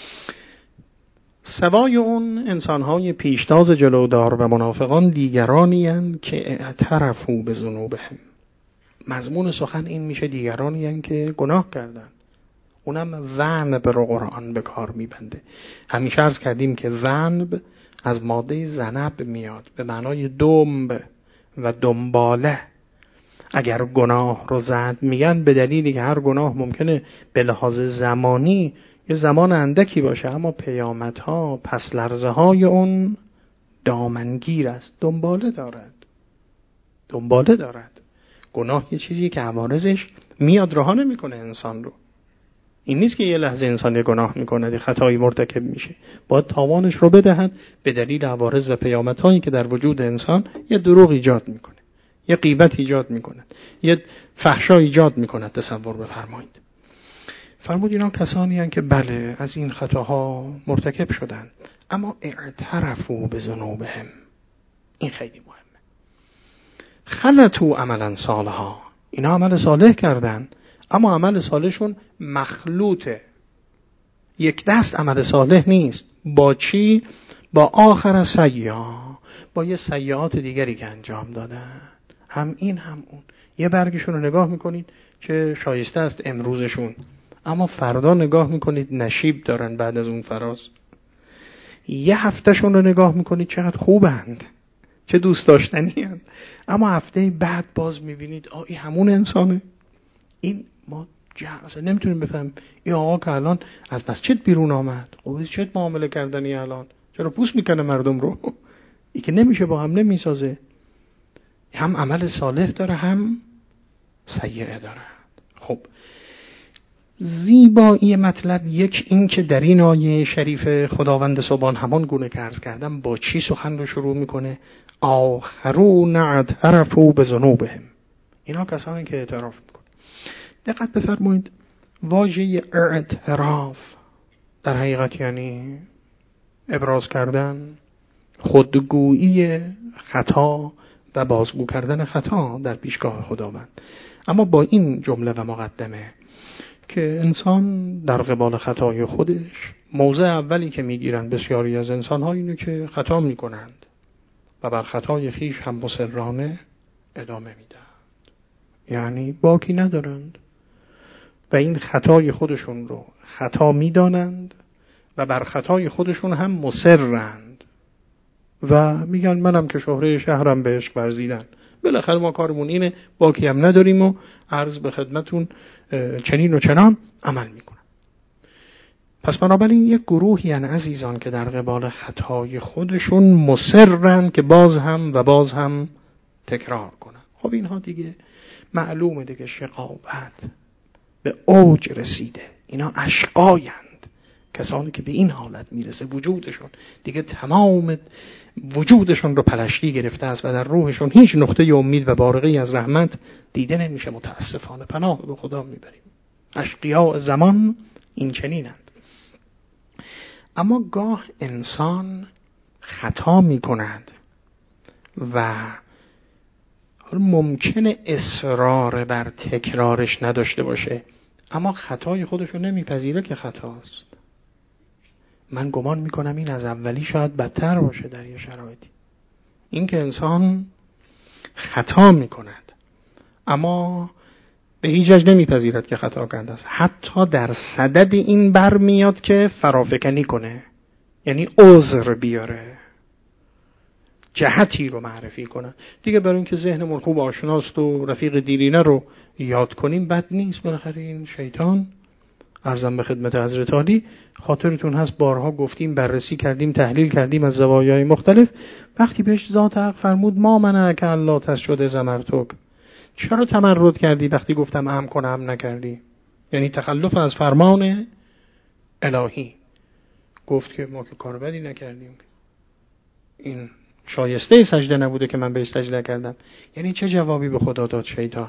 سوای اون انسان‌های پیشتاز جلودار و منافقان دیگرانی هستند که اعترفوا به ذنوبهم. مضمون سخن این میشه دیگرانی هستند که گناه کردن. اونم ذنب رو قرآن به کار میبنده. همیشه عرض کردیم که ذنب از ماده ذنب میاد به معنای دنب و دنباله. اگر گناه رو ذنب میگن به دلیلی که هر گناه ممکنه به لحاظ زمانی یه زمان اندکی باشه، اما پیامدها، پس لرزه های اون دامنگیر است، دنباله دارد دنباله دارد. گناه یه چیزی که عوارضش میاد رها نمیکنه انسان رو. این نیست که یه لحظه انسان یه گناه میکنه، یه خطایی مرتکب میشه، باید تاوانش رو بدهد به دلیل عوارض و پیامدهایی که در وجود انسان یه دروغ ایجاد میکنه، یه غیبت ایجاد میکنه، یه فحشا ایجاد میکنه. تصور بفرمایید. فرمود اینا کسانی هستند که بله از این خطاها مرتکب شدند اما اعترفوا بذنوبهم. این خیلی مهمه. خلطوا عملا صالحا، اینا عمل صالح کردن اما عمل صالحشون مخلوطه، یک دست عمل صالح نیست. با چی؟ با آخر سیئات، با یه سیئات دیگری که انجام دادن، هم این هم اون. یه برگشون رو نگاه میکنید که شایسته است امروزشون، اما فردا نگاه میکنید نشیب دارن بعد از اون فراز. یه هفتهشون رو نگاه میکنید چقدر خوبند، چه دوست داشتنی هست، اما هفته بعد باز میبینید آه این همون انسانه. این ما اصلا نمیتونیم بفهم این آقا که الان از مسجد بیرون آمد خب چه معامله کردنی الان، چرا پوست میکنه مردم رو؟ این که نمیشه، با هم نمیسازه. هم عمل صالح داره هم سیئه داره. خب زیبایی مطلب یک این که در این آیه شریف خداوند سبحان همان گونه که عرض کردم با چی سخن رو شروع میکنه؟ آخرون اعترفوا بذنوبهم، اینا کسانی که اعتراف میکنه. دقت بفرمایید واژه اعتراف در حقیقت یعنی ابراز کردن، خودگویی خطا و بازگو کردن خطا در پیشگاه خداوند. اما با این جمله و مقدمه که انسان در قبال خطای خودش، موضع اولی که میگیرن بسیاری از انسان‌ها اینه که خطا میکنند و بر خطای خیش هم مصرانه ادامه میدن، یعنی باکی ندارند و این خطای خودشون رو خطا میدانند و بر خطای خودشون هم مصرند و میگن منم که شهره شهرم به عشق ورزیدن، بالاخره ما کارمون اینه، باکی هم نداریم و عرض به خدمتون چنین و چنان عمل میکنن. پس بنابراین یک گروهی ان عزیزان که در قبال خطای خودشون مصرن که باز هم و باز هم تکرار کنن. خب اینها دیگه معلومه دیگه شقاوت به اوج رسیده، اینا اشقایند. کسانی که به این حالت میرسه وجودشون دیگه تمام وجودشون رو پلشتی گرفته است و در روحشون هیچ نقطه امید و بارقی از رحمت دیده نمیشه. متاسفانه پناه به خدا میبریم. اشقیاء زمان این چنینند. اما گاه انسان خطا میکند و ممکنه اصرار بر تکرارش نداشته باشه اما خطای خودشو نمیپذیره که خطاست. من گمان میکنم این از اولی شاید بدتر باشه در یه شرایطی. این که انسان خطا میکند اما به هیچ وجه نمیپذیرد که خطا کرده است، حتی در صدد این بر میاد که فرافکنی کنه، یعنی عذر بیاره، جهتی رو معرفی کنه. دیگه برای اینکه ذهنمون خوب آشناست و رفیق دیرینه رو یاد کنیم بد نیست. بالاخره این شیطان، عرضم به خدمت حضرت عالی، خاطرتون هست بارها گفتیم، بررسی کردیم، تحلیل کردیم از زوایای مختلف. وقتی بهش ذات حق فرمود ما منع که الله تسجد زمرتک، چرا تمرد کردی وقتی گفتم ام کنه ام نکردی؟ یعنی تخلف از فرمان الهی. گفت که ما که کار بدی نکردیم، این شایسته سجده نبوده که من بهش سجده کردم. یعنی چه جوابی به خدا داد شیطان؟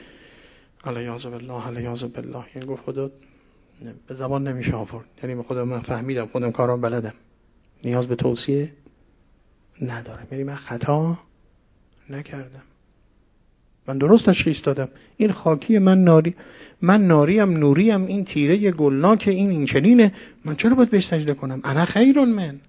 علیاذ بالله علیاذ بالله. یعنی گفت خدا به زبان نمیشه آورد، یعنی به خدا من فهمیدم، خودم کارام بلدم، نیاز به توصیه ندارم، یعنی من خطا نکردم، من درست تشخیص دادم، این خاکی من ناری، من ناریم نوریم، این تیره گلناک، این این چنینه، من چرا باید بهش سجده کنم؟ انا خیر من.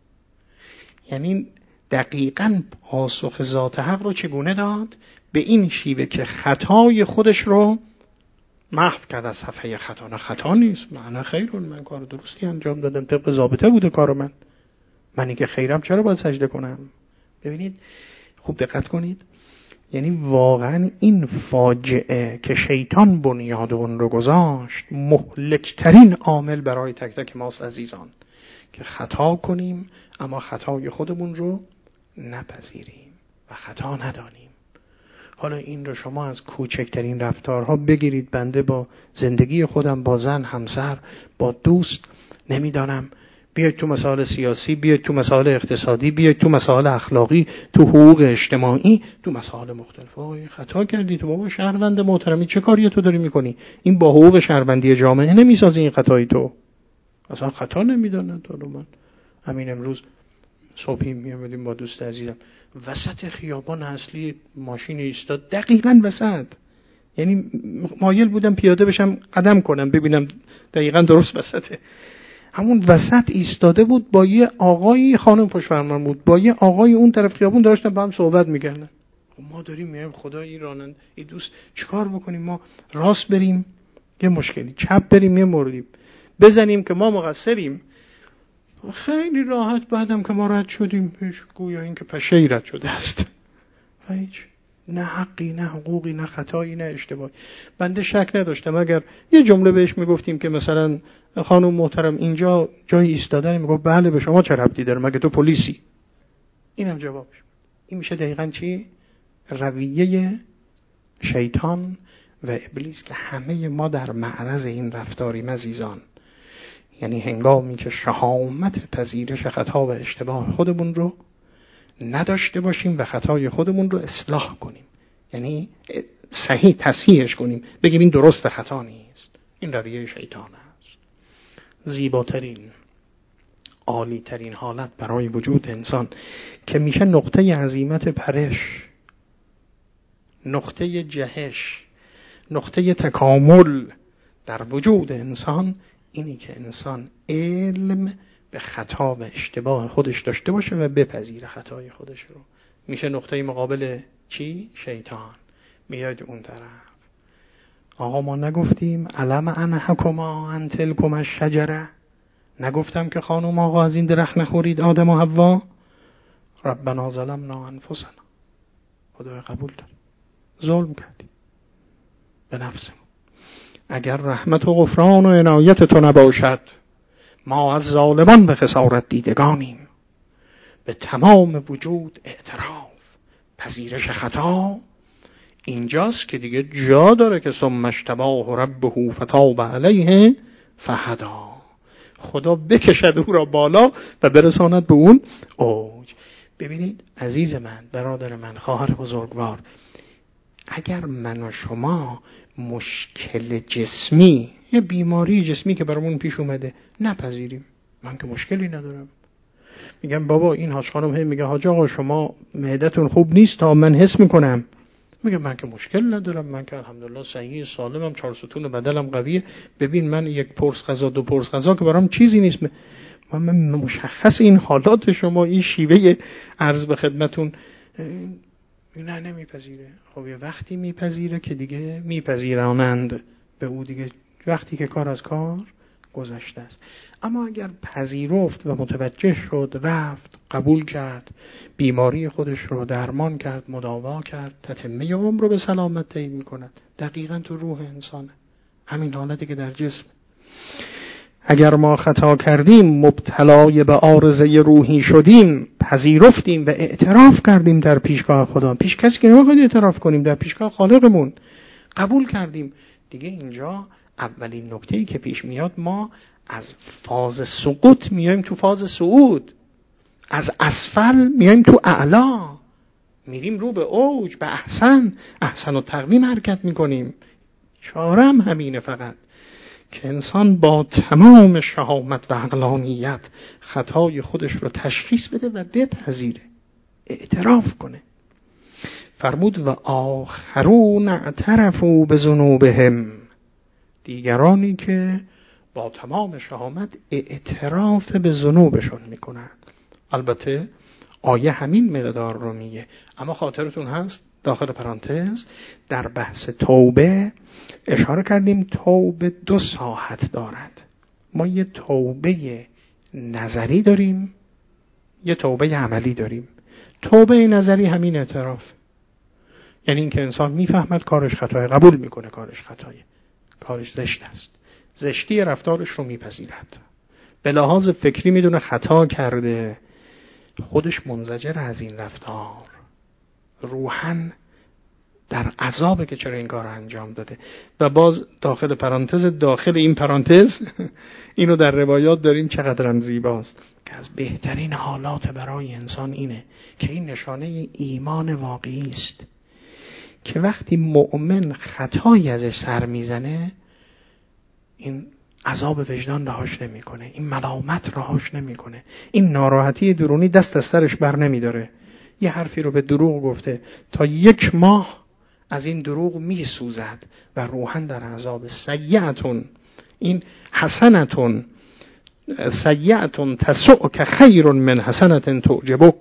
یعنی دقیقاً پاسخ ذات حق رو چگونه داد؟ به این شیوه که خطای خودش رو محو کرد از صفحه خطا. نه خطا نیست، من خیرون، من کار درستی انجام دادم، طبق ضابطه بوده کار من، منی که خیرم چرا باید سجده کنم؟ ببینید خوب دقت کنید، یعنی واقعا این فاجعه که شیطان بنیاد اون رو گذاشت مهلکترین عامل برای تک تک ماست عزیزان، که خطا کنیم اما خطای خودمون رو نپذیریم و خطا ندانیم. حالا این رو شما از کوچکترین رفتارها بگیرید، بنده با زندگی خودم، با زن، همسر، با دوست، نمیدانم بیاید تو مسائل سیاسی، بیاید تو مسائل اقتصادی، بیاید تو مسائل اخلاقی، تو حقوق اجتماعی، تو مسائل مختلف. آقای خطا کردی تو، بابا شهروند محترمی چه کاری تو داری میکنی؟ این با حقوق شهروندی جامعه نمیسازی این خطای تو. اصلا خطا نمیدونن. تو من همین امروز صبحی میامدیم با دوست عزیزم وسط خیابان اصلی ماشین ایستاد، دقیقاً وسط. یعنی مایل بودم پیاده بشم قدم کنم ببینم دقیقاً درست وسطه. همون وسط ایستاده بود با یه آقایی، خانم پشت فرمان بود، با یه آقای اون طرف خیابون داشتن با هم صحبت میکردن. ما داریم میایم خدای راننده این دوست چیکار بکنیم؟ ما راست بریم یه مشکلی، چپ بریم یه موردی، بزنیم که ما مقصریم. خیلی راحت بعدم که ما رد شدیم پیش گویا این که پشه‌ای رد شده است. هیچ نه حقی نه حقوقی نه خطایی نه اشتباهی. بنده شک نداشتم اگر یه جمله بهش میگفتیم که مثلا خانم محترم اینجا جای ایستادن، میگفت بله به شما چه ربطی داره مگه تو پلیسی؟ اینم جوابش. این میشه دقیقاً چی؟ رویه شیطان و ابلیس که همه ما در معرض این رفتاریم عزیزان. یعنی هنگامی که شهامت پذیرش خطا و اشتباه خودمون رو نداشته باشیم و خطای خودمون رو اصلاح کنیم، یعنی صحیح تصحیحش کنیم، بگیم این درست خطا نیست، این رویه شیطان است. زیباترین عالیترین حالت برای وجود انسان که میشه نقطه عزیمت پرش، نقطه جهش، نقطه تکامل در وجود انسان، اینی که انسان علم به خطا و اشتباه خودش داشته باشه و بپذیره خطای خودش رو. میشه نقطه مقابل چی؟ شیطان. میاد اون طرف. آقا ما نگفتیم علم انهکما عن تلکما الشجره؟ نگفتم که خانم آقا از این درخت نخورید آدم و حوا؟ ربنا ظلمنا انفسنا. خدای قبول داره. ظلم کردیم به نفسمون. اگر رحمت و غفران و عنایت تو نباشد ما از ظالمان به خسارت دیدگانیم. به تمام وجود اعتراف، پذیرش خطا اینجاست که دیگه جا داره که ثم اجتباه ربه فتاب علیه فهدا. خدا بکشد او را بالا و برساند به اون اوج. ببینید عزیز من، برادر من، خواهر بزرگوار، اگر من و شما مشکل جسمی، یه بیماری جسمی که برامون پیش اومده نپذیریم، من که مشکلی ندارم، میگم بابا این حاج خانم هی میگه حاج آقا شما معدتون خوب نیست تا من حس میکنم، میگم من که مشکل ندارم، من که الحمدلله صحیح سالمم، چهار ستون بدنم قویه، ببین من یک پرس غذا دو پرس غذا که برام چیزی نیست. من مشخص این حالات شما، این شیوه عرض به خدمتون نه نمیپذیره. خب یه وقتی میپذیره که دیگه میپذیرانند به او دیگه، وقتی که کار از کار گذشته است. اما اگر پذیرفت و متوجه شد، رفت قبول کرد، بیماری خودش رو درمان کرد، مداوا کرد، تتمه عمر رو به سلامت طی می‌کند. دقیقاً تو روح انسانه، همین حالتی که در جسم. اگر ما خطا کردیم، مبتلای به عارضه روحی شدیم، پذیرفتیم و اعتراف کردیم در پیشگاه خدا، پیش کسی که نمیخواد اعتراف کنیم، در پیشگاه خالقمون قبول کردیم، دیگه اینجا اولین نکته‌ای که پیش میاد، ما از فاز سقوط میایم تو فاز صعود، از اسفل میایم تو اعلا، میریم رو به اوج، به احسن احسن و تقویم حرکت میکنیم. چارم همینه فقط که انسان با تمام شهامت و عقلانیت خطای خودش رو تشخیص بده و بپذیره، اعتراف کنه. فرمود و آخرون اعترفوا بذنوبهم، دیگرانی که با تمام شهامت اعتراف به ذنوبشون میکنن. البته آیه همین مقدار رو میگه، اما خاطرتون هست داخل پرانتز در بحث توبه اشاره کردیم توبه دو ساحت دارد. ما یه توبه نظری داریم، یه توبه عملی داریم. توبه نظری همین اعتراف، یعنی این که انسان میفهمد کارش خطاست، قبول میکنه کارش خطایه، کارش زشت است، زشتی رفتارش رو میپذیرد، به لحاظ فکری میدونه خطا کرده، خودش منزجر از این رفتار، روحاً در عذابه که چرا این کار انجام داده. و باز داخل پرانتز داخل این پرانتز اینو در روایات داریم چقدرم زیباست که از بهترین حالات برای انسان اینه که این نشانه ایمان واقعی است که وقتی مؤمن خطایی ازش سر میزنه این عذاب وجدان رهاش نمیکنه، این ملامت رهاش نمیکنه، این ناراحتی درونی دست از سرش بر نمیداره. یه حرفی رو به دروغ گفته تا یک ماه از این دروغ میسوزد و روحاً در عذاب. سیئتون، این حسنتون، سیئتون تسؤک خیر من حسنت تعجبک.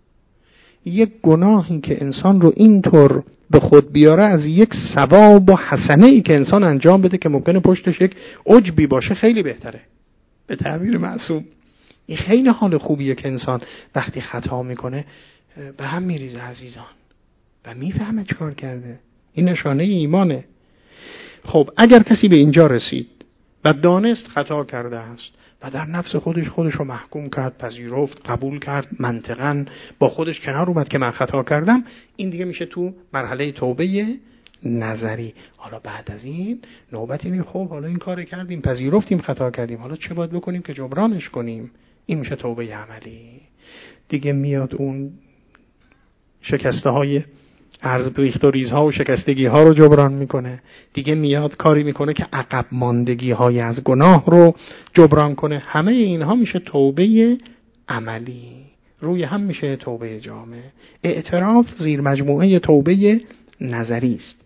یک گناهی که انسان رو اینطور به خود بیاره از یک ثواب و حسنه ای که انسان انجام بده که ممکنه پشتش یک عجبی باشه خیلی بهتره. به تعبیر معصوم این خیلی حال خوبیه که انسان وقتی خطا میکنه به هم میریزه عزیزان و میفهمه چه کار کرده. این نشانه ایمانه. خب اگر کسی به اینجا رسید و دانست خطا کرده است و در نفس خودش خودش رو محکوم کرد، پذیرفت، قبول کرد، منطقاً با خودش کنار اومد که من خطا کردم، این دیگه میشه تو مرحله توبه نظری. حالا بعد از این نوبت اینه خب حالا این کار کردیم، پذیرفتیم خطا کردیم، حالا چه باید بکنیم که جبرانش کنیم؟ این میشه توبه عملی. دیگه میاد اون شکسته های عرض ریخت و ریزها و شکستگی ها رو جبران میکنه. دیگه میاد کاری میکنه که عقب ماندگی های از گناه رو جبران کنه. همه اینها میشه توبه عملی. روی هم میشه توبه جامع. اعتراف زیر مجموعه توبه نظری است.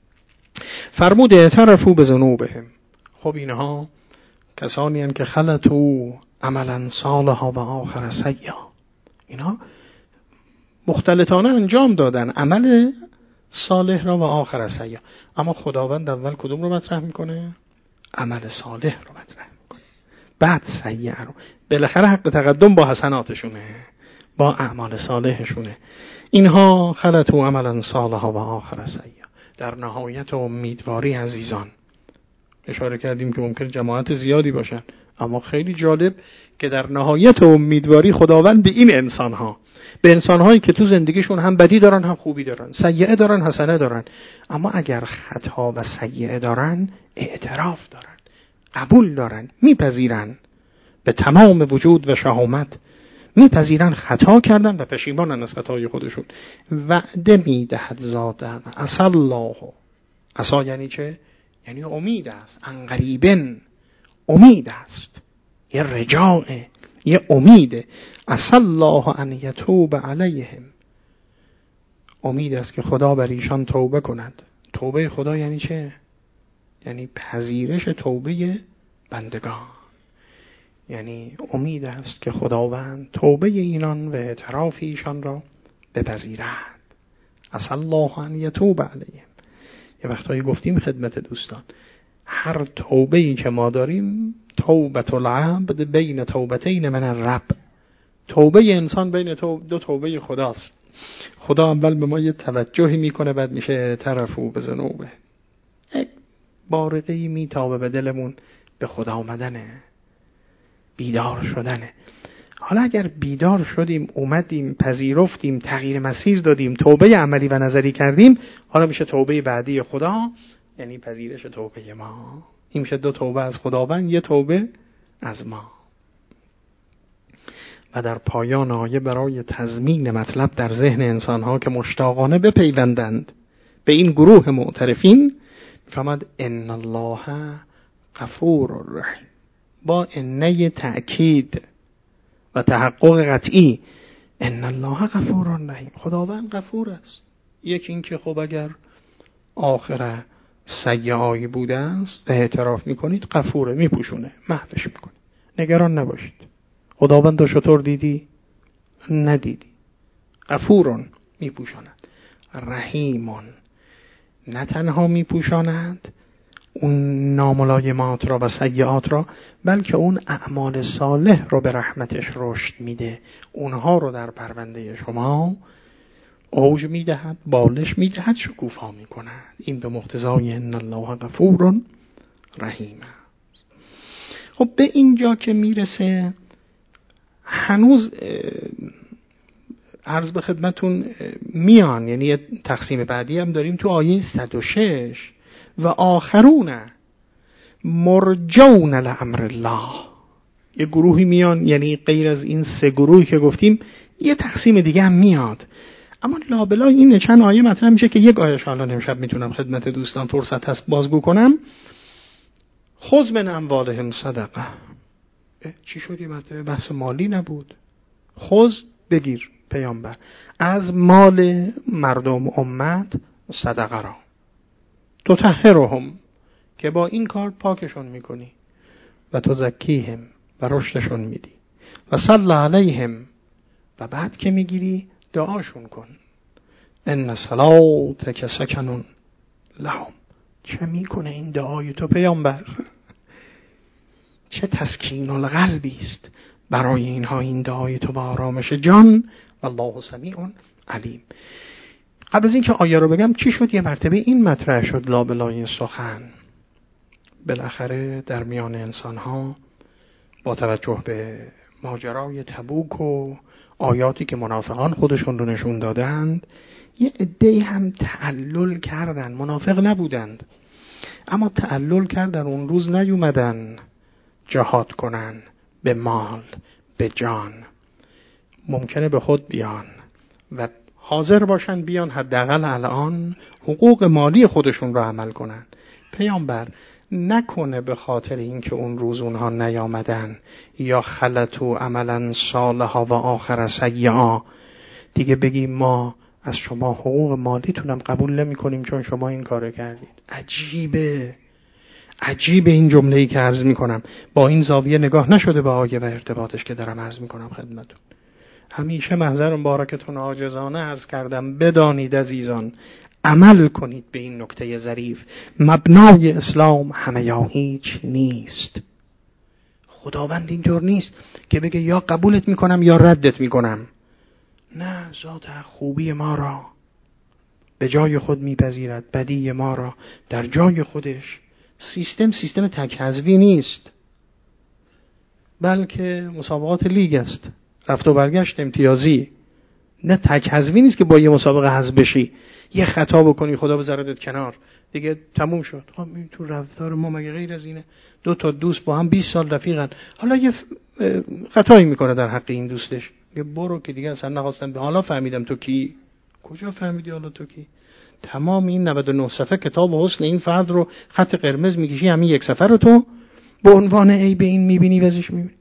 فرمود اعترفوا بذنوبهم. خب اینها کسانی هستند که خلطوا عملا صالحا و آخر سیئا. اینها مختلطانه انجام دادن عمل صالح را و آخر سیئا، اما خداوند اول کدوم رو مطرح میکنه؟ عمل صالح رو مطرح میکنه، بعد سیئا رو. بالاخره حق تقدم با حسناتشونه، با اعمال صالحشونه. اینها خلطوا عملا صالحا و آخر سیئا. در نهایت امیدواری عزیزان اشاره کردیم که ممکن جماعت زیادی باشن، اما خیلی جالب که در نهایت امیدواری خداوند به این انسانها، به انسانهایی که تو زندگیشون هم بدی دارن هم خوبی دارن، سیئه دارن حسنه دارن، اما اگر خطا و سیئه دارن اعتراف دارن، قبول دارن، میپذیرن به تمام وجود و شهامت، میپذیرن خطا کردن و پشیمانن از خطای خودشون. وعده میدهد ذاتن عسى الله. عسى یعنی چه؟ یعنی امید است، ان قریبن امید است، یه رجاء، یه امیده. عسى الله ان یتوب علیهم. امید است که خدا بر ایشان توبه کند. توبه خدا یعنی چه؟ یعنی پذیرش توبه بندگان. یعنی امید است که خداوند توبه اینان و اعتراف ایشان را بپذیرد. عسى الله ان یتوب علیهم. یه وقتایی گفتیم خدمت دوستان، هر توبه‌ای که ما داریم توبة العبد بین توبتین من الرب. توبه انسان بین دو توبه خداست. خدا اول به ما یه توجهی میکنه، بعد میشه اعترفوا بذنوبه. یک بارقه‌ای میتابه به دلمون، به خدا آمدنه، بیدار شدنه. حالا اگر بیدار شدیم، اومدیم، پذیرفتیم، تغییر مسیر دادیم، توبه عملی و نظری کردیم، حالا میشه توبه بعدی خدا، یعنی پذیرش توبه ما. این میشه دو توبه از خداوند، یه توبه از ما. و در پایان آیه برای تضمین مطلب در ذهن انسانها که مشتاقانه بپیوندند به این گروه معترفین، میفهمد ان الله غفور رحیم، با انه تأکید و تحقق قطعی. ان الله غفور رحیم، خداوند غفور است. یکی این که خب اگر آخر سیئه‌ای بوده است و اعتراف میکنید، غفوره، میپوشونه، محوش میکنه. نگران نباشید. خداوند رو چطور دیدی؟ ندیدی. غفورون، میپوشاند. رحیمون، نه تنها میپوشاند اون ناملایمات را و سیئات را، بلکه اون اعمال صالح رو به رحمتش رشد میده، اونها رو در پرونده شما اوج میدهد، بالش میدهد، شکوفا میکند. این به مقتضای ان الله غفور رحیم. خب به اینجا که میرسه، هنوز عرض به خدمتون میان، یعنی یه تقسیم بعدی هم داریم تو آیه صد و شش، و آخرون مرجون لامر الله. یه گروهی میان، یعنی غیر از این سه گروهی که گفتیم یه تقسیم دیگه هم میاد. اما لابلا این چند آیه مطرح میشه که یک آیه حالا امشب میتونم خدمت دوستان فرصت هست بازگو کنم. خذ من اموالهم صدقه. چی شد؟ یه مطلب بحث مالی نبود. خذ بگیر پیامبر از مال مردم امت صدقه را، تطهرهم که با این کار پاکشون میکنی، و تزکیهم و رشدشون میدی، و صلی علیهم و بعد که میگیری دعاشون کن. ان صلاتک سکن لهم. چه میکنه این دعای تو پیامبر؟ چه تسکین القلبی است برای اینها این دعای تو با آرامش جان. والله سمیع علیم. قبل از این که آیه رو بگم چی شد یه مرتبه این مطرح شد لابلای سخن. بالاخره در میان انسان ها با توجه به ماجرای تبوک و آیاتی که منافقان خودشون رو نشون دادند، یه عده‌ای هم تعلل کردن. منافق نبودند اما تعلل کردن، اون روز نیومدن جهاد کنن به مال به جان. ممکنه به خود بیان و حاضر باشن بیان حداقل الان حقوق مالی خودشون رو عمل کنن. پیامبر نکنه به خاطر اینکه اون روز اونها نیامدن یا خلطو عملا صالحا و آخر سیئا دیگه بگیم ما از شما حقوق مالیتونم قبول نمی کنیم چون شما این کارو کردید. عجیبه عجیبه این جمله‌ای که عرض میکنم. با این زاویه نگاه نشده به آیه و ارتباطش که دارم عرض میکنم خدمتون. همیشه محضر مبارکتون عاجزانه عرض کردم بدانید عزیزان، عمل کنید به این نکته ظریف. مبنای اسلام همه یا هیچ نیست. خداوند اینطور نیست که بگه یا قبولت میکنم یا ردت میکنم. نه، ذات خوبی ما را به جای خود میپذیرد، بدی ما را در جای خودش. سیستم سیستم تک حذفی نیست، بلکه مسابقات لیگ است، رفت و برگشت امتیازی. نه تک حذفی نیست که با یه مسابقه حذف بشی، یه خطا بکنی خدا بذارت کنار دیگه تموم شد. خب این تو رفتار ما مگه غیر از اینه؟ دو تا دوست با هم بیست سال رفیقن، حالا یه خطایی میکنه در حق این دوستش، یه برو که دیگه اصلا نخواستم به حالا فهمیدم تو کی. کجا فهمیدی حالا تو کی؟ تمام این نود و نه صفحه کتاب حسن این فرد رو خط قرمز میکشی، همین یک صفحه رو تو به عنوان عیب این میبینی و ازش میبینی.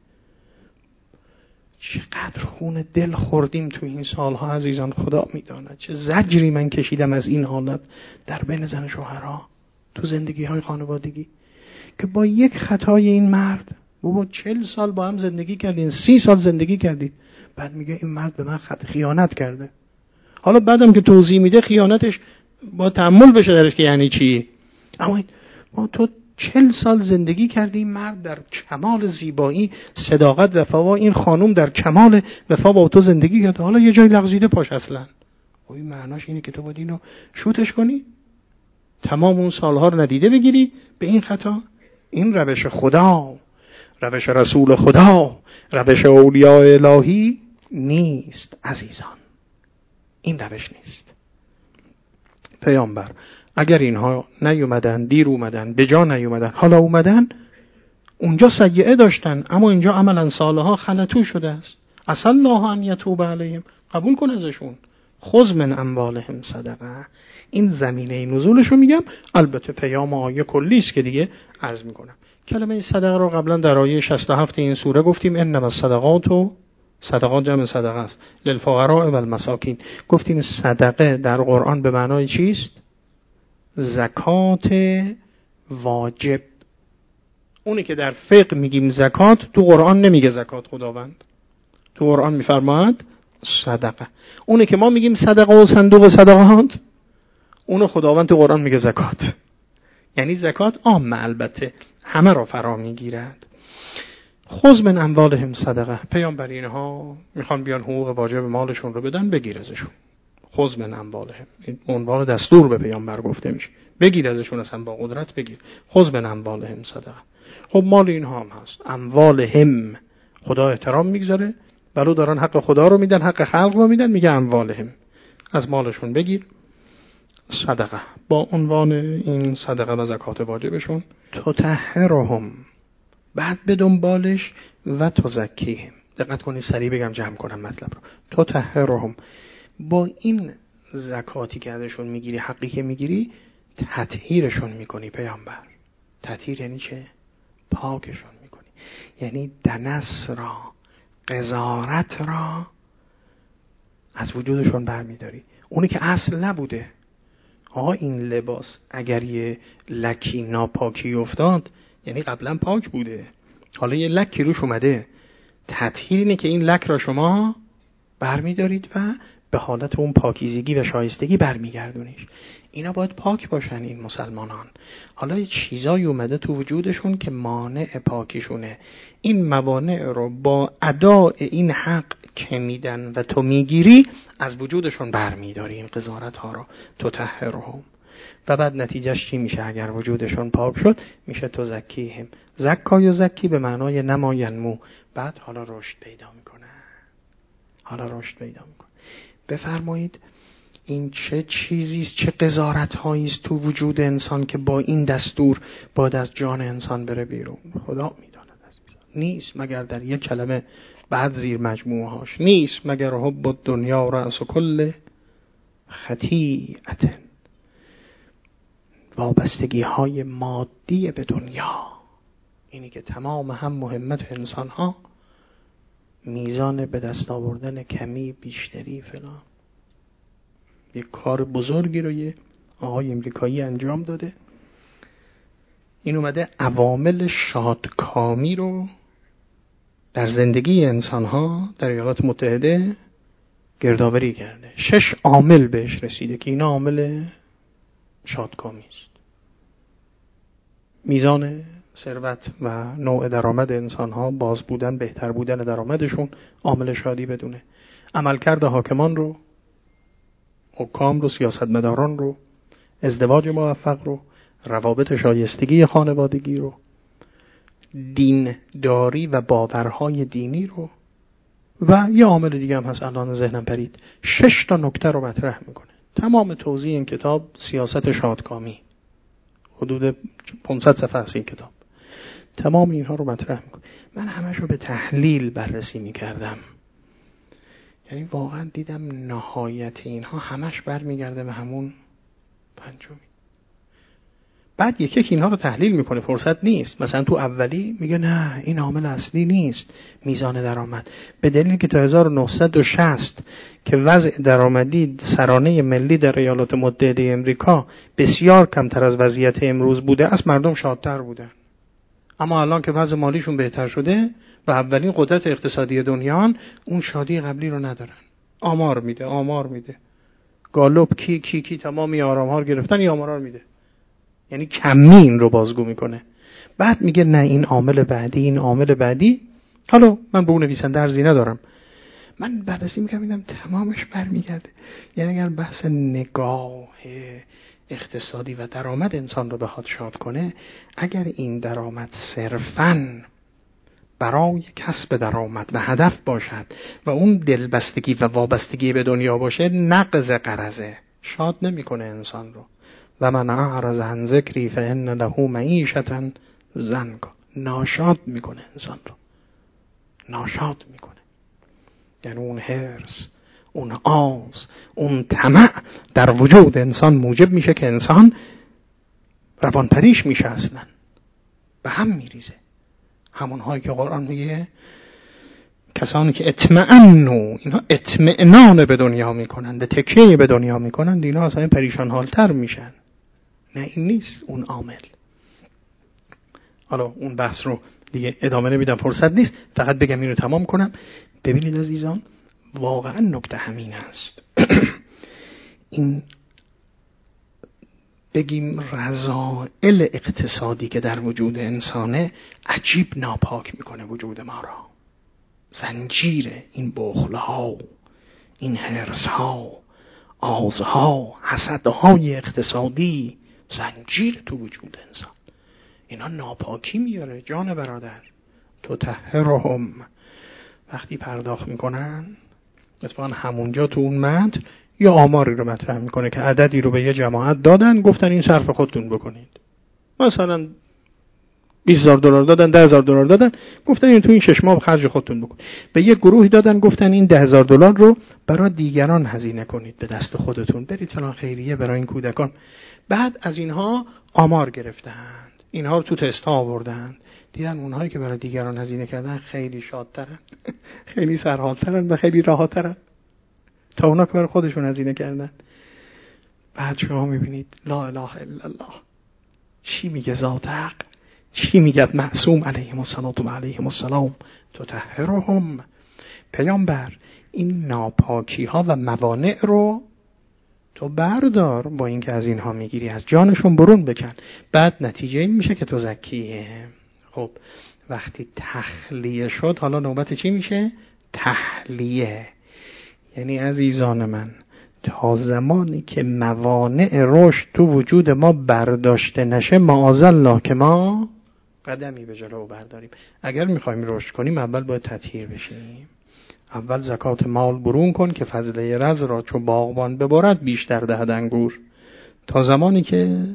چقدر خون دل خوردیم تو این سالها عزیزان، خدا میداند چه زجری من کشیدم از این حالت در بین زن شوهرها تو زندگی های خانوادگی که با یک خطای این مرد بابا چل سال با هم زندگی کردین، سی سال زندگی کردید، بعد میگه این مرد به من خط خیانت کرده. حالا بعدم که توضیح میده خیانتش با تأمل بشه درش که یعنی چی. اما ما تو چل سال زندگی کردی، این مرد در کمال زیبایی، صداقت، وفا، این خانوم در کمال وفا با تو زندگی کرده، حالا یه جای لغزیده پاش اصلا. خب این معناش اینه که تو باید اینو شوتش کنی، تمام اون سالها رو ندیده بگیری به این خطا. این روش خدا، روش رسول خدا، روش اولیاء الهی نیست عزیزان، این روش نیست. پیامبر اگر اینها نیومدن، دیر اومدن، به جا نیومدن، حالا اومدن، اونجا سیئه داشتن اما اینجا عملا صالحا خلطو شده است. عسى الله ان یتوب علیهم، قبول کن ازشون. خذ من اموالهم صدقه، این زمینه نزولش رو میگم. البته پیام آیه کلی است که دیگه عرض میکنم. کلمه صدقه رو قبلا در آیه شصت و هفت این سوره گفتیم، انما الصدقات و صدقات جمع صدقه است، للفقراء و المساکین. گفتیم صدقه در قرآن به معنای چیست؟ زکات واجب. اونی که در فقه میگیم زکات، تو قرآن نمیگه زکات خداوند، تو قرآن میفرماید صدقه. اونی که ما میگیم صدقه و صندوق صدقات، اونو خداوند تو قرآن میگه زکات. یعنی زکات عامه، البته همه را فرا میگیرد. خذ من اموالهم صدقه، پیامبر اینها میخوان بیان حقوق واجب مالشون رو بدن، بگیر ازشون. خذ من اموالهم، این عنوان دستور به پیامبر گفته میشه، بگیر ازشون، اصلا با قدرت بگیر. خذ من اموالهم صدقه. خب مال اینها هم هست، اموالهم خدا احترام میگذاره، ولو دارن حق خدا رو میدن، حق خلق رو میدن، میگه اموالهم، از مالشون بگیر صدقه، با عنوان این صدقه و زکات واجبشون. تطهرهم، بعد به دنبالش و تزکیهم. دقت کنید سریع بگم جمع کنم مطلب رو. تطهرهم، با این زکاتی که ازشون میگیری، حقی که میگیری، تطهیرشون میکنی پیامبر. تطهیر یعنی چه؟ پاکشون میکنی، یعنی دنس را، قذارت را از وجودشون برمیداری. اونی که اصل نبوده. آقا این لباس اگر یه لکی ناپاکی افتاد، یعنی قبلا پاک بوده، حالا یه لکی روش اومده. تطهیر اینه که این لک را شما برمیدارید و به حالت اون پاکیزگی و شایستگی برمیگردونیش. اینا باید پاک باشن این مسلمانان. حالا یه چیزایی اومده تو وجودشون که مانع پاکیشونه. این موانع رو با اداء این حق که میدن و تو میگیری از وجودشون برمیداری، این قذارت ها رو. تطهرهم. و بعد نتیجهش چی میشه؟ اگر وجودشون پاک شد میشه تزکیهم. زکای و زکی به معنای نماینمو، بعد حالا رشد پیدا میکنه. حالا رشد پیدا میکنه. بفرمایید این چه چیزیست، چه قذارت هاییست تو وجود انسان که با این دستور باید از جان انسان بره بیرون. خدا میداند عزیزان. نیست مگر در یک کلمه، بعد زیر مجموعه هاش نیست مگر حب الدنیا رأس کل خطیئة، وابستگی های مادی به دنیا. اینی که تمام هم مهمت انسان ها میزان به دست آوردن کمی بیشتری فلان. یک کار بزرگی رو یه آقای امریکایی انجام داده. این اومده عوامل شادکامی رو در زندگی انسان ها در ایالات متحده گردآوری کرده. شش عامل بهش رسیده که اینا عامل شادکامی است. میزان ثروت و نوع درآمد انسان ها، باز بودن، بهتر بودن درآمدشون عامل شادی بدونه. عملکرد حاکمان رو، حکام رو، سیاستمداران رو، ازدواج موفق رو، روابط شایستگی خانوادگی رو، دین داری و باورهای دینی رو، و یه عامل دیگه هم هست الان ذهنم پرید. شش تا نکته رو مطرح میکنه. تمام توضیح این کتاب سیاست شادکامی، حدود پانصد صفحه است این کتاب. تمام اینها رو مطرح میکنه. من همش رو به تحلیل بررسی میکردم، یعنی واقعا دیدم نهایت اینها همش برمیگرده به همون پنجمی. بعد یک یک اینها رو تحلیل میکنه، فرصت نیست. مثلا تو اولی میگه نه این عامل اصلی نیست، میزان درآمد، به دلیل که تا هزار و نهصد و شصت که وضع درآمدی سرانه ملی در ایالات متحده امریکا بسیار کمتر از وضعیت امروز بوده است، مردم شادتر بودن. اما الان که وضع مالیشون بهتر شده و اولین قدرت اقتصادی دنیان، اون شادی قبلی رو ندارن. آمار میده آمار میده گالوب کی کی کی تمامی آرام ها رو گرفتن، این آمارا رو میده، یعنی کمی این رو بازگو میکنه. بعد میگه نه این عامل بعدی، این عامل بعدی. حالا من به اون نویسنده ارزی ندارم، من بررسی میکنم میدم تمامش برمیگرده. یعنی اگر بحث نگاه اقتصادی و درآمد انسان رو بخواد شاد کنه، اگر این درآمد صرفاً برای کسب درآمد و هدف باشد و اون دلبستگی و وابستگی به دنیا باشه، نقض قرضه، شاد نمیکنه انسان رو. و من اعرض عن ذکری فان له معیشة ضنکا، ناشاد میکنه انسان رو، ناشاد میکنه. یعنی اون حرص، اون آز، اون طمع در وجود انسان موجب میشه که انسان روانپریش میشه، اصلا به هم میریزه. همونهایی که قرآن میگه کسانی که اطمئنوا، اینا اطمئنان به دنیا میکنن، به تکیه به دنیا میکنن، اینا اصلا پریشان حالتر میشن. نه این نیست اون عامل. حالا اون بحث رو دیگه ادامه نمیدم، فرصت نیست، فقط بگم اینو تمام کنم. ببینید عزیزان، واقعا نکته همین است. این بگیم رذائل اقتصادی که در وجود انسانه عجیب ناپاک میکنه وجود ما را. زنجیر این بخلها، این حرصها، آزها، حسدهای اقتصادی، زنجیر تو وجود انسان. اینا ناپاکی میاره جان برادر. تطهرهم وقتی پرداخت میکنن اتفاقا همونجا تو اون متن یا آماری رو مطرح میکنه که عددی رو به یه جماعت دادن، گفتن این صرف خودتون بکنید. مثلا بیست هزار دلار دادن، ده هزار دلار دادن، گفتن این تو این شش ماه خرج خودتون بکن. به یه گروهی دادن، گفتن این ده هزار دلار رو برای دیگران هزینه کنید، به دست خودتون برید فلان خیریه برای این کودکان. بعد از اینها آمار گرفتند، اینها رو تو تست ها آوردند، دیدن اونهایی که برای دیگران هزینه کردن خیلی شادترن، خیلی سرحالترن و خیلی راحترن تا اونا که برای خودشون هزینه کردن. بعد شما میبینید لا اله الا الله چی میگه ذات حق، چی میگه معصوم علیهم الصلاه و علیهم السلام تطهرهم. پیامبر این ناپاکی ها و موانع رو تو بردار، با اینکه از اینها میگیری از جانشون برون بکن. بعد نتیجه این میشه که تو زکیه. خب وقتی تخلیه شد حالا نوبت چی میشه؟ تحلیه. یعنی عزیزان من تا زمانی که موانع رشد تو وجود ما برداشته نشه معاذالله که ما قدمی به جلو برداریم. اگر میخوایم رشد کنیم اول باید تطهیر بشیم. اول زکات مال برون کن که فضله رز را چو باغبان ببرد بیشتر دهد انگور. تا زمانی که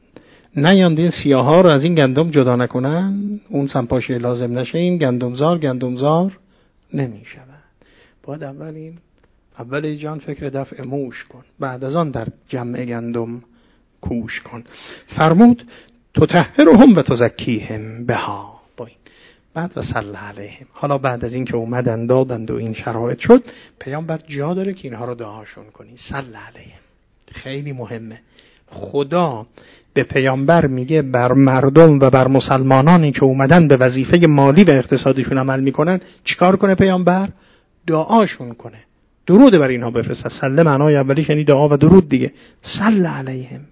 نیانده سیاه ها رو از این گندم جدا نکنن، اون سنپاشی لازم نشه، این گندمزار گندمزار نمیشه. باید اول این اول جان فکر دفع موش کن، بعد از آن در جمع گندم کوش کن. فرمود تطهرهم و تزکیهم بها. با این بعد و صلی علیهم. حالا بعد از این که اومدن دادند و این شرایط شد، پیامبر جا داره که اینها رو دعاشون کنی. صلی علیهم خیلی مهمه. خدا به پیامبر میگه بر مردم و بر مسلمانانی که اومدن به وظیفه مالی و اقتصادیشون عمل میکنن چیکار کنه پیامبر؟ دعاشون کنه، درود بر اینها بفرسته. صلی معنای اولیش یعنی دعا و درود دیگه. صلی علیهم.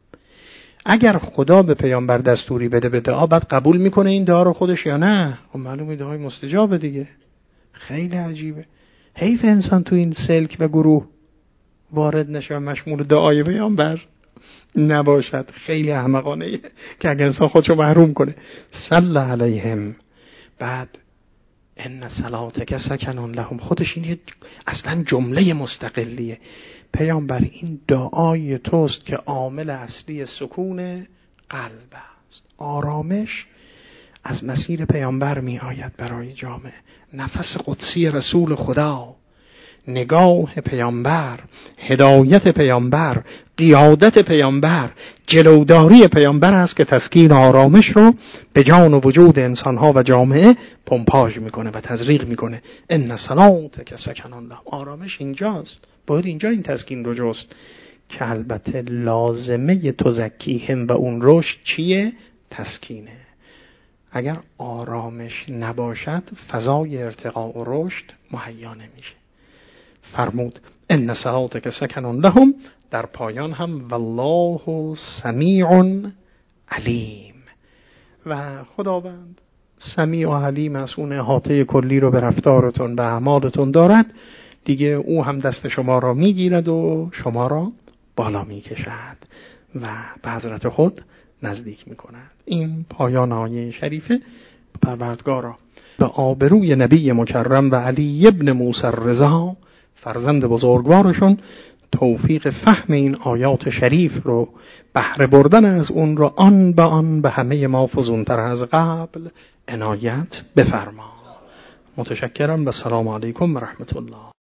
اگر خدا به پیامبر دستوری بده به دعا، بعد قبول میکنه این دعا رو خودش یا نه؟ خب معلومه دعای مستجابه دیگه. خیلی عجیبه. حیف انسان تو این سلک و گروه وارد نشه و مشمول دعای پیامبر نباشد. خیلی احمقانه که اگر انسان خودشو محروم کنه. صلی علیهم. بعد ان صلاتک سکن لهم. خودش این اصلا جمله مستقلیه. پیامبر این دعای توست که عامل اصلی سکون قلب است. آرامش از مسیر پیامبر می آید برای جامعه. نفس قدسی رسول خدا، نگاه پیامبر، هدایت پیامبر، قیادت پیامبر، جلوداری پیامبر است که تسکین آرامش رو به جان و وجود انسانها و جامعه پمپاژ میکنه و تزریق میکنه. ان صلاتک سکن لهم. آرامش اینجاست، باید اینجا این تسکین رو جست که البته لازمه تزکیهم و اون رشد چیه؟ تسکینه. اگر آرامش نباشد فضای ارتقاء و رشد مهیا نمیشه. فرمود ان صلاتک سکن لهم. در پایان هم والله سمیع علیم. و خداوند سمیع و علیم است، اون احاطه کلی رو به رفتارتون به اعمالتون دارد دیگه. او هم دست شما را میگیرد و شما را بالا میکشد و به حضرت خود نزدیک میکند. این پایان آیه شریفه پروردگارا به آبروی نبی مکرم و علی ابن موسی الرضا فرزند بزرگوارشون توفیق فهم این آیات شریف رو، بهره بردن از اون رو آن به آن به همه ما فزونتر از قبل عنایت بفرما. متشکرم و سلام علیکم و رحمت الله.